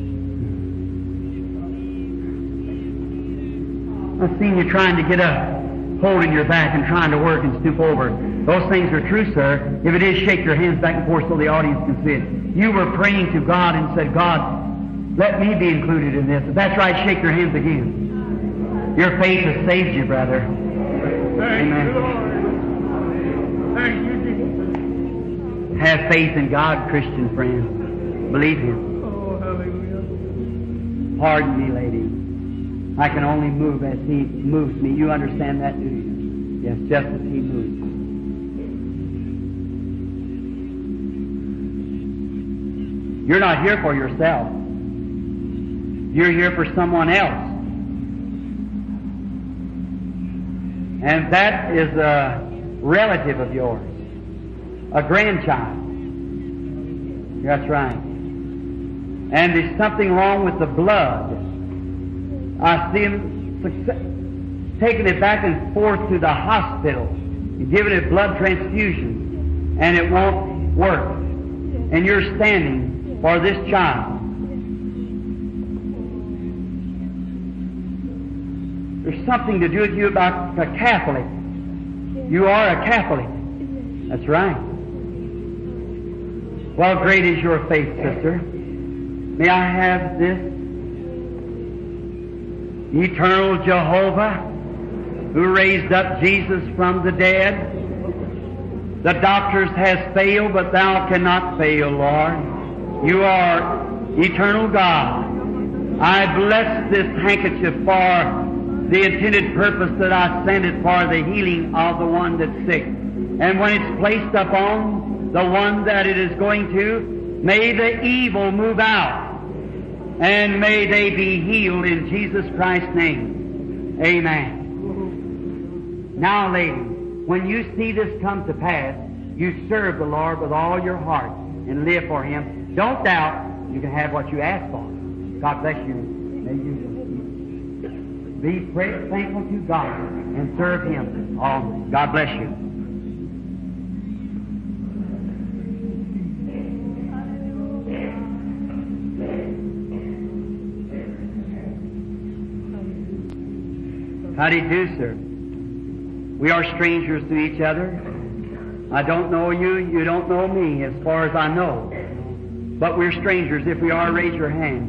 I've seen you trying to get up, holding your back and trying to work and stoop over. Those things are true, sir. If it is, shake your hands back and forth so the audience can see it. You were praying to God and said, God, let me be included in this. If that's right, shake your hands again. Your faith has saved you, brother. Thank Amen. you, Lord. Thank you, Jesus. Have faith in God, Christian friend. Believe Him. Oh, hallelujah. Pardon me, lady. I can only move as He moves me. You understand that, do you? Yes, just as He moves. You're not here for yourself. You're here for someone else. And that is a relative of yours, a grandchild. That's right. And there's something wrong with the blood. I see him success- taking it back and forth to the hospital and giving it blood transfusion, and it won't work. And you're standing for this child. There's something to do with you about a Catholic. You are a Catholic. That's right. Well, great is your faith, sister. May I have this? Eternal Jehovah, who raised up Jesus from the dead. The doctors has failed, but Thou cannot fail, Lord. You are eternal God. I bless this handkerchief for the intended purpose that I send it for the healing of the one that's sick. And when it's placed upon the one that it is going to, may the evil move out, and may they be healed in Jesus Christ's name. Amen. Now, lady, when you see this come to pass, you serve the Lord with all your heart and live for Him. Don't doubt you can have what you ask for. God bless you. May you be pray, thankful to God and serve Him always. God bless you. How do you do, sir? We are strangers to each other. I don't know you, you don't know me, as far as I know. But we're strangers. If we are, raise your hand.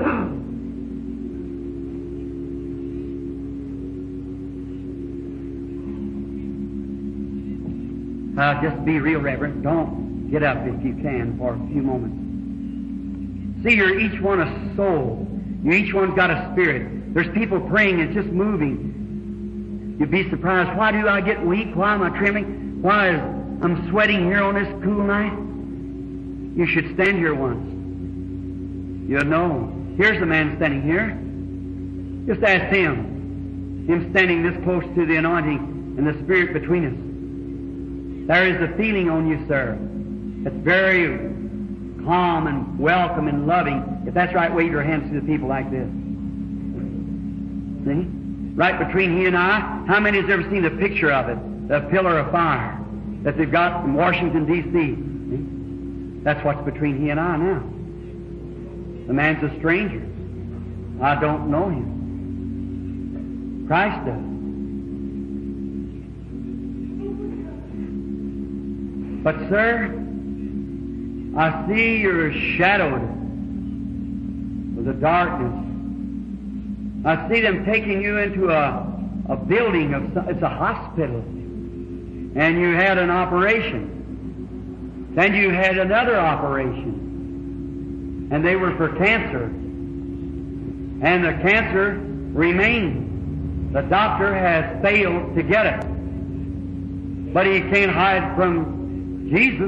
Uh, just be real reverent. Don't get up if you can for a few moments. See, you're each one a soul. You each one's got a spirit. There's people praying and just moving. You'd be surprised. Why do I get weak? Why am I trembling? Why is I'm sweating here on this cool night? You should stand here once. You'll know. Here's the man standing here. Just ask him. Him standing this close to the anointing and the Spirit between us. There is a feeling on you, sir. It's very calm and welcome and loving. If that's right, wave your hands to the people like this. See? Right between he and I. How many has ever seen a picture of it? The pillar of fire that they've got in Washington, D C See? That's what's between he and I now. The man's a stranger. I don't know him. Christ does. But, sir, I see you're shadowed with the darkness. I see them taking you into a, a building, of some, it's a hospital, and you had an operation. Then you had another operation. and they were for cancer. And the cancer remained. The doctor has failed to get it. But he can't hide from Jesus.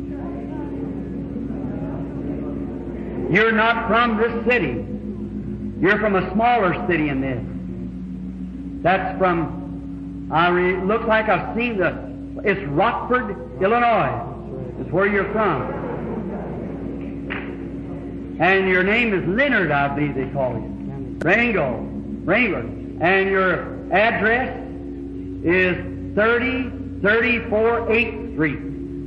You're not from this city. You're from a smaller city in this. That's from, I re, looks like I've seen the, it's Rockford, Illinois. It's where you're from. And your name is Leonard, I believe they call you. Rango. Wrangler. And your address is thirty thirty-four eighth Street.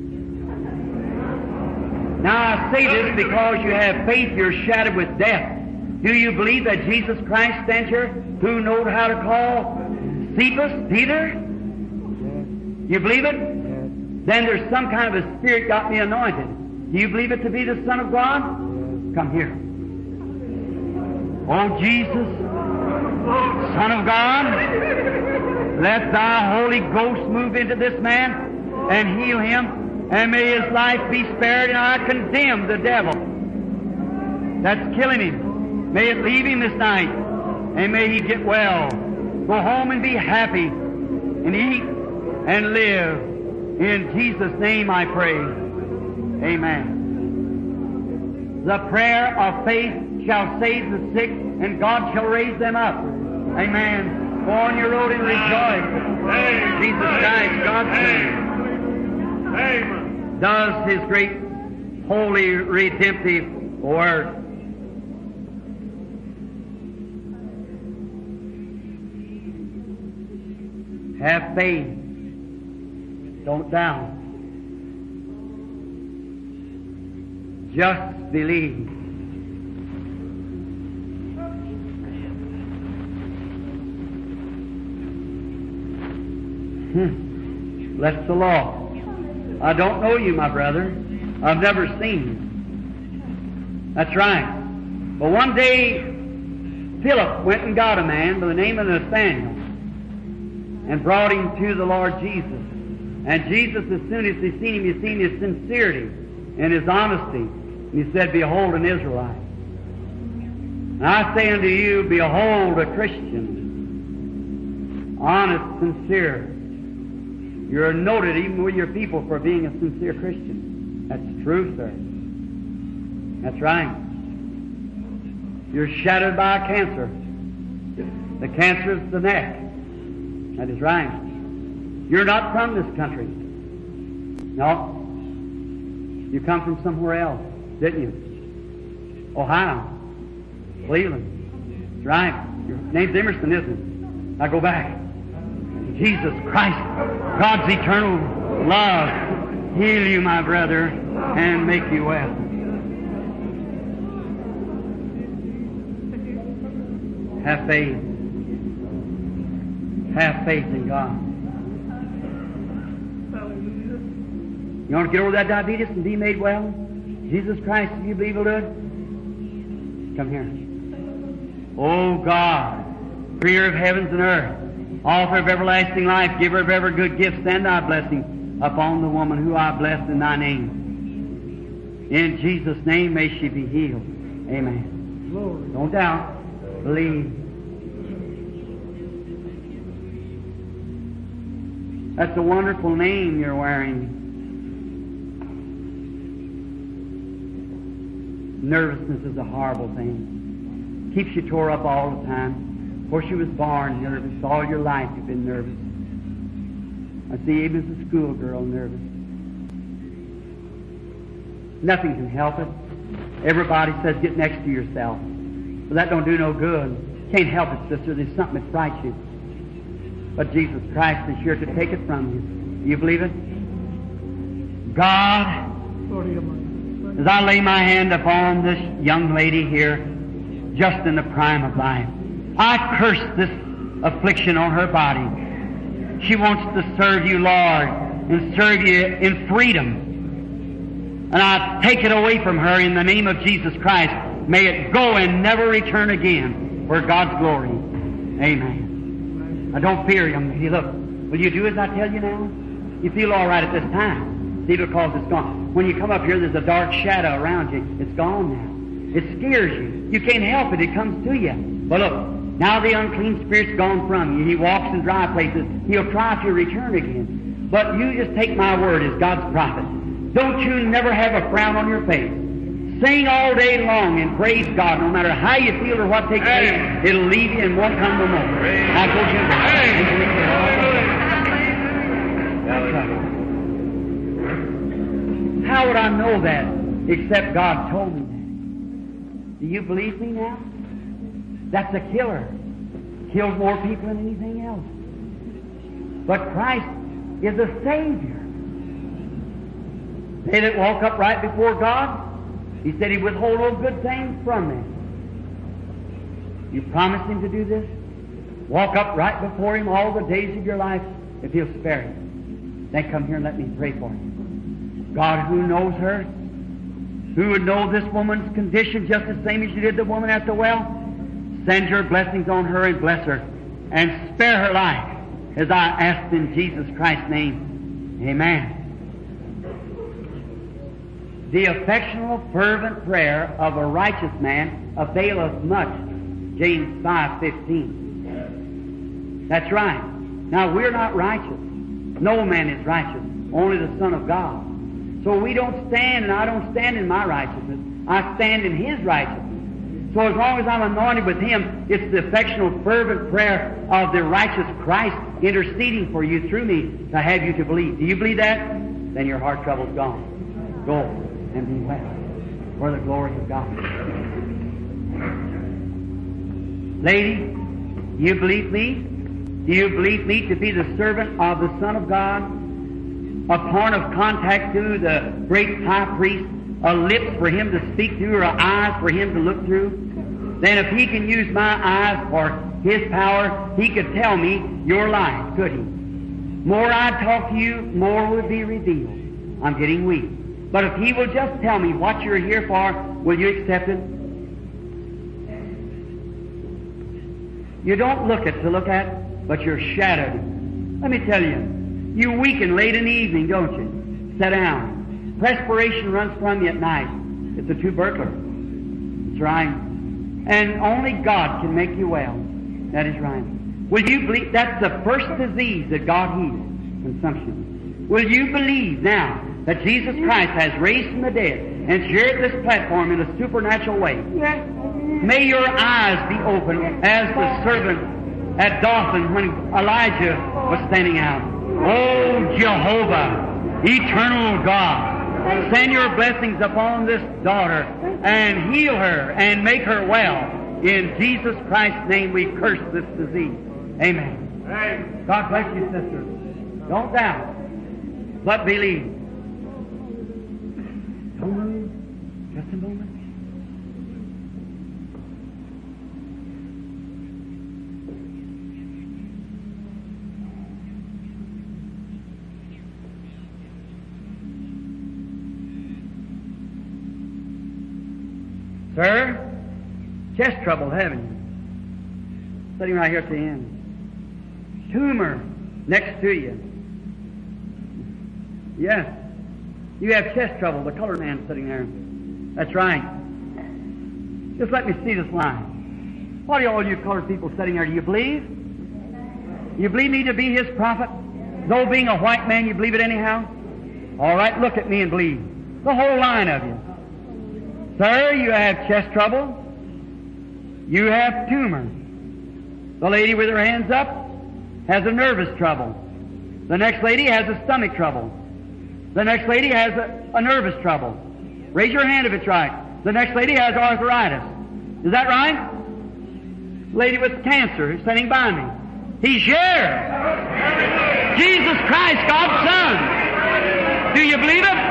Now I say this because you have faith, you're shattered with death. Do you believe that Jesus Christ stands here, who knows how to call Cephas, Peter? You believe it? Then there's some kind of a spirit got me anointed. Do you believe it to be the Son of God? Come here. Oh, Jesus, Son of God, let Thy Holy Ghost move into this man and heal him, and may his life be spared, and I condemn the devil that's killing him. May it leave him this night, and may he get well. Go home and be happy, and eat and live. In Jesus' name I pray. Amen. The prayer of faith shall save the sick, and God shall raise them up. Amen. Go on your road and rejoice. Amen. Jesus Christ, God's name, Amen. does His great, holy, redemptive work. Have faith. Don't doubt. Just believe. Hmm. Bless the Lord. I don't know you, my brother. I've never seen you. That's right. But one day, Philip went and got a man by the name of Nathaniel and brought him to the Lord Jesus. And Jesus, as soon as he seen him, he seen his sincerity and his honesty. And he said, "Behold an Israelite." And I say unto you, behold a Christian. Honest, sincere. You're noted even with your people for being a sincere Christian. That's true, sir. That's right. You're shattered by a cancer. The cancer is the neck. That is right. You're not from this country. No. You come from somewhere else, didn't you? Ohio. Cleveland. That's right. Your name's Emerson, isn't it? Now go back. Jesus Christ, God's eternal love, heal you, my brother, and make you well. Have faith. Have faith in God. You want to get over that diabetes and be made well? Jesus Christ, if you believe will do it? Come here. Oh God, creator of heavens and earth, author of everlasting life, giver of every good gift, send thy blessing upon the woman who I bless in thy name. In Jesus' name may she be healed. Amen. Glory. Don't doubt. Believe. That's a wonderful name you're wearing. Nervousness is a horrible thing. Keeps you tore up all the time. Of course, you was born nervous. All your life you've been nervous. I see even as a schoolgirl nervous. Nothing can help it. Everybody says get next to yourself. But that don't do no good. Can't help it, sister. There's something that frights you. But Jesus Christ is here to take it from you. Do you believe it? God, as I lay my hand upon this young lady here, just in the prime of life, I curse this affliction on her body. She wants to serve you, Lord, and serve you in freedom. And I take it away from her in the name of Jesus Christ. May it go and never return again for God's glory. Amen. I don't fear, young lady. Look, will you do as I tell you now? You feel all right at this time. See, because it's gone. When you come up here, there's a dark shadow around you. It's gone now. It scares you. You can't help it. It comes to you. But look, now the unclean spirit's gone from you. He walks in dry places. He'll try to return again. But you just take my word as God's prophet. Don't you never have a frown on your face. Sing all day long and praise God. No matter how you feel or what takes place, it'll leave you and won't come no more. Now go to the How would I know that except God told me that? Do you believe me now? That's a killer. Kills more people than anything else. But Christ is a Savior. They that walk upright before God, He said He withhold no good things from them. You promise Him to do this? Walk upright before Him all the days of your life if He'll spare you. Then come here and let me pray for you. God who knows her, who would know this woman's condition just the same as you did the woman at the well, send your blessings on her and bless her and spare her life as I ask in Jesus Christ's name. Amen. The affectional, fervent prayer of a righteous man availeth much. James five fifteen. That's right. Now, we're not righteous. No man is righteous. Only the Son of God. So we don't stand, and I don't stand in my righteousness. I stand in His righteousness. So as long as I'm anointed with Him, it's the affectional, fervent prayer of the righteous Christ interceding for you through me to have you to believe. Do you believe that? Then your heart trouble's gone. Go and be well for the glory of God. Lady, do you believe me? Do you believe me to be the servant of the Son of God? A point of contact to the great high priest, a lips for Him to speak through, or eyes for Him to look through? Then if He can use my eyes for His power, He could tell me your life, could He? More I talk to you, more will be revealed. I'm getting weak. But if He will just tell me what you're here for, will you accept it? You don't look at to look at, but you're shadowed. Let me tell you, you weaken late in the evening, don't you? Sit down. Perspiration runs from you at night. It's a tubercular. That's right. And only God can make you well. That is right. Will you believe that's the first disease that God heals? Consumption. Will you believe now that Jesus Christ has raised from the dead and shared this platform in a supernatural way? Yes. May your eyes be open as the servant at Dothan when Elijah was standing out. Oh, Jehovah, eternal God, send your blessings upon this daughter and heal her and make her well. In Jesus Christ's name we curse this disease. Amen. Amen. God bless you, sister. Don't doubt, but believe. Don't move. Just a moment. Sir, chest trouble, haven't you? Sitting right here at the end. Tumor next to you. Yes. You have chest trouble. The colored man sitting there. That's right. Just let me see this line. What are all you colored people sitting there? Do you believe? You believe me to be His prophet? Though being a white man, you believe it anyhow? All right, look at me and believe. The whole line of you. Sir, you have chest trouble. You have tumor. The lady with her hands up has a nervous trouble. The next lady has a stomach trouble. The next lady has a, a nervous trouble. Raise your hand if it's right. The next lady has arthritis. Is that right? Lady with cancer who's standing by me. He's here. Jesus Christ, God's Son. Do you believe it?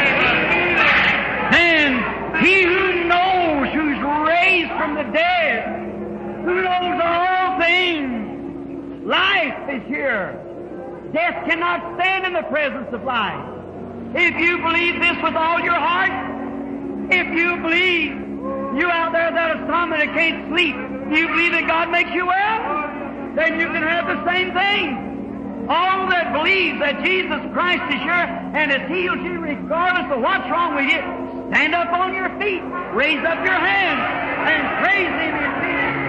Then He who knows, who's raised from the dead, who knows all things, life is here. Death cannot stand in the presence of life. If you believe this with all your heart, if you believe, you out there that are some that can't sleep, do you believe that God makes you well? Then you can have the same thing. All that believes that Jesus Christ is sure and has healed you regardless of what's wrong with you, stand up on your feet, raise up your hands, and praise Him in Jesus'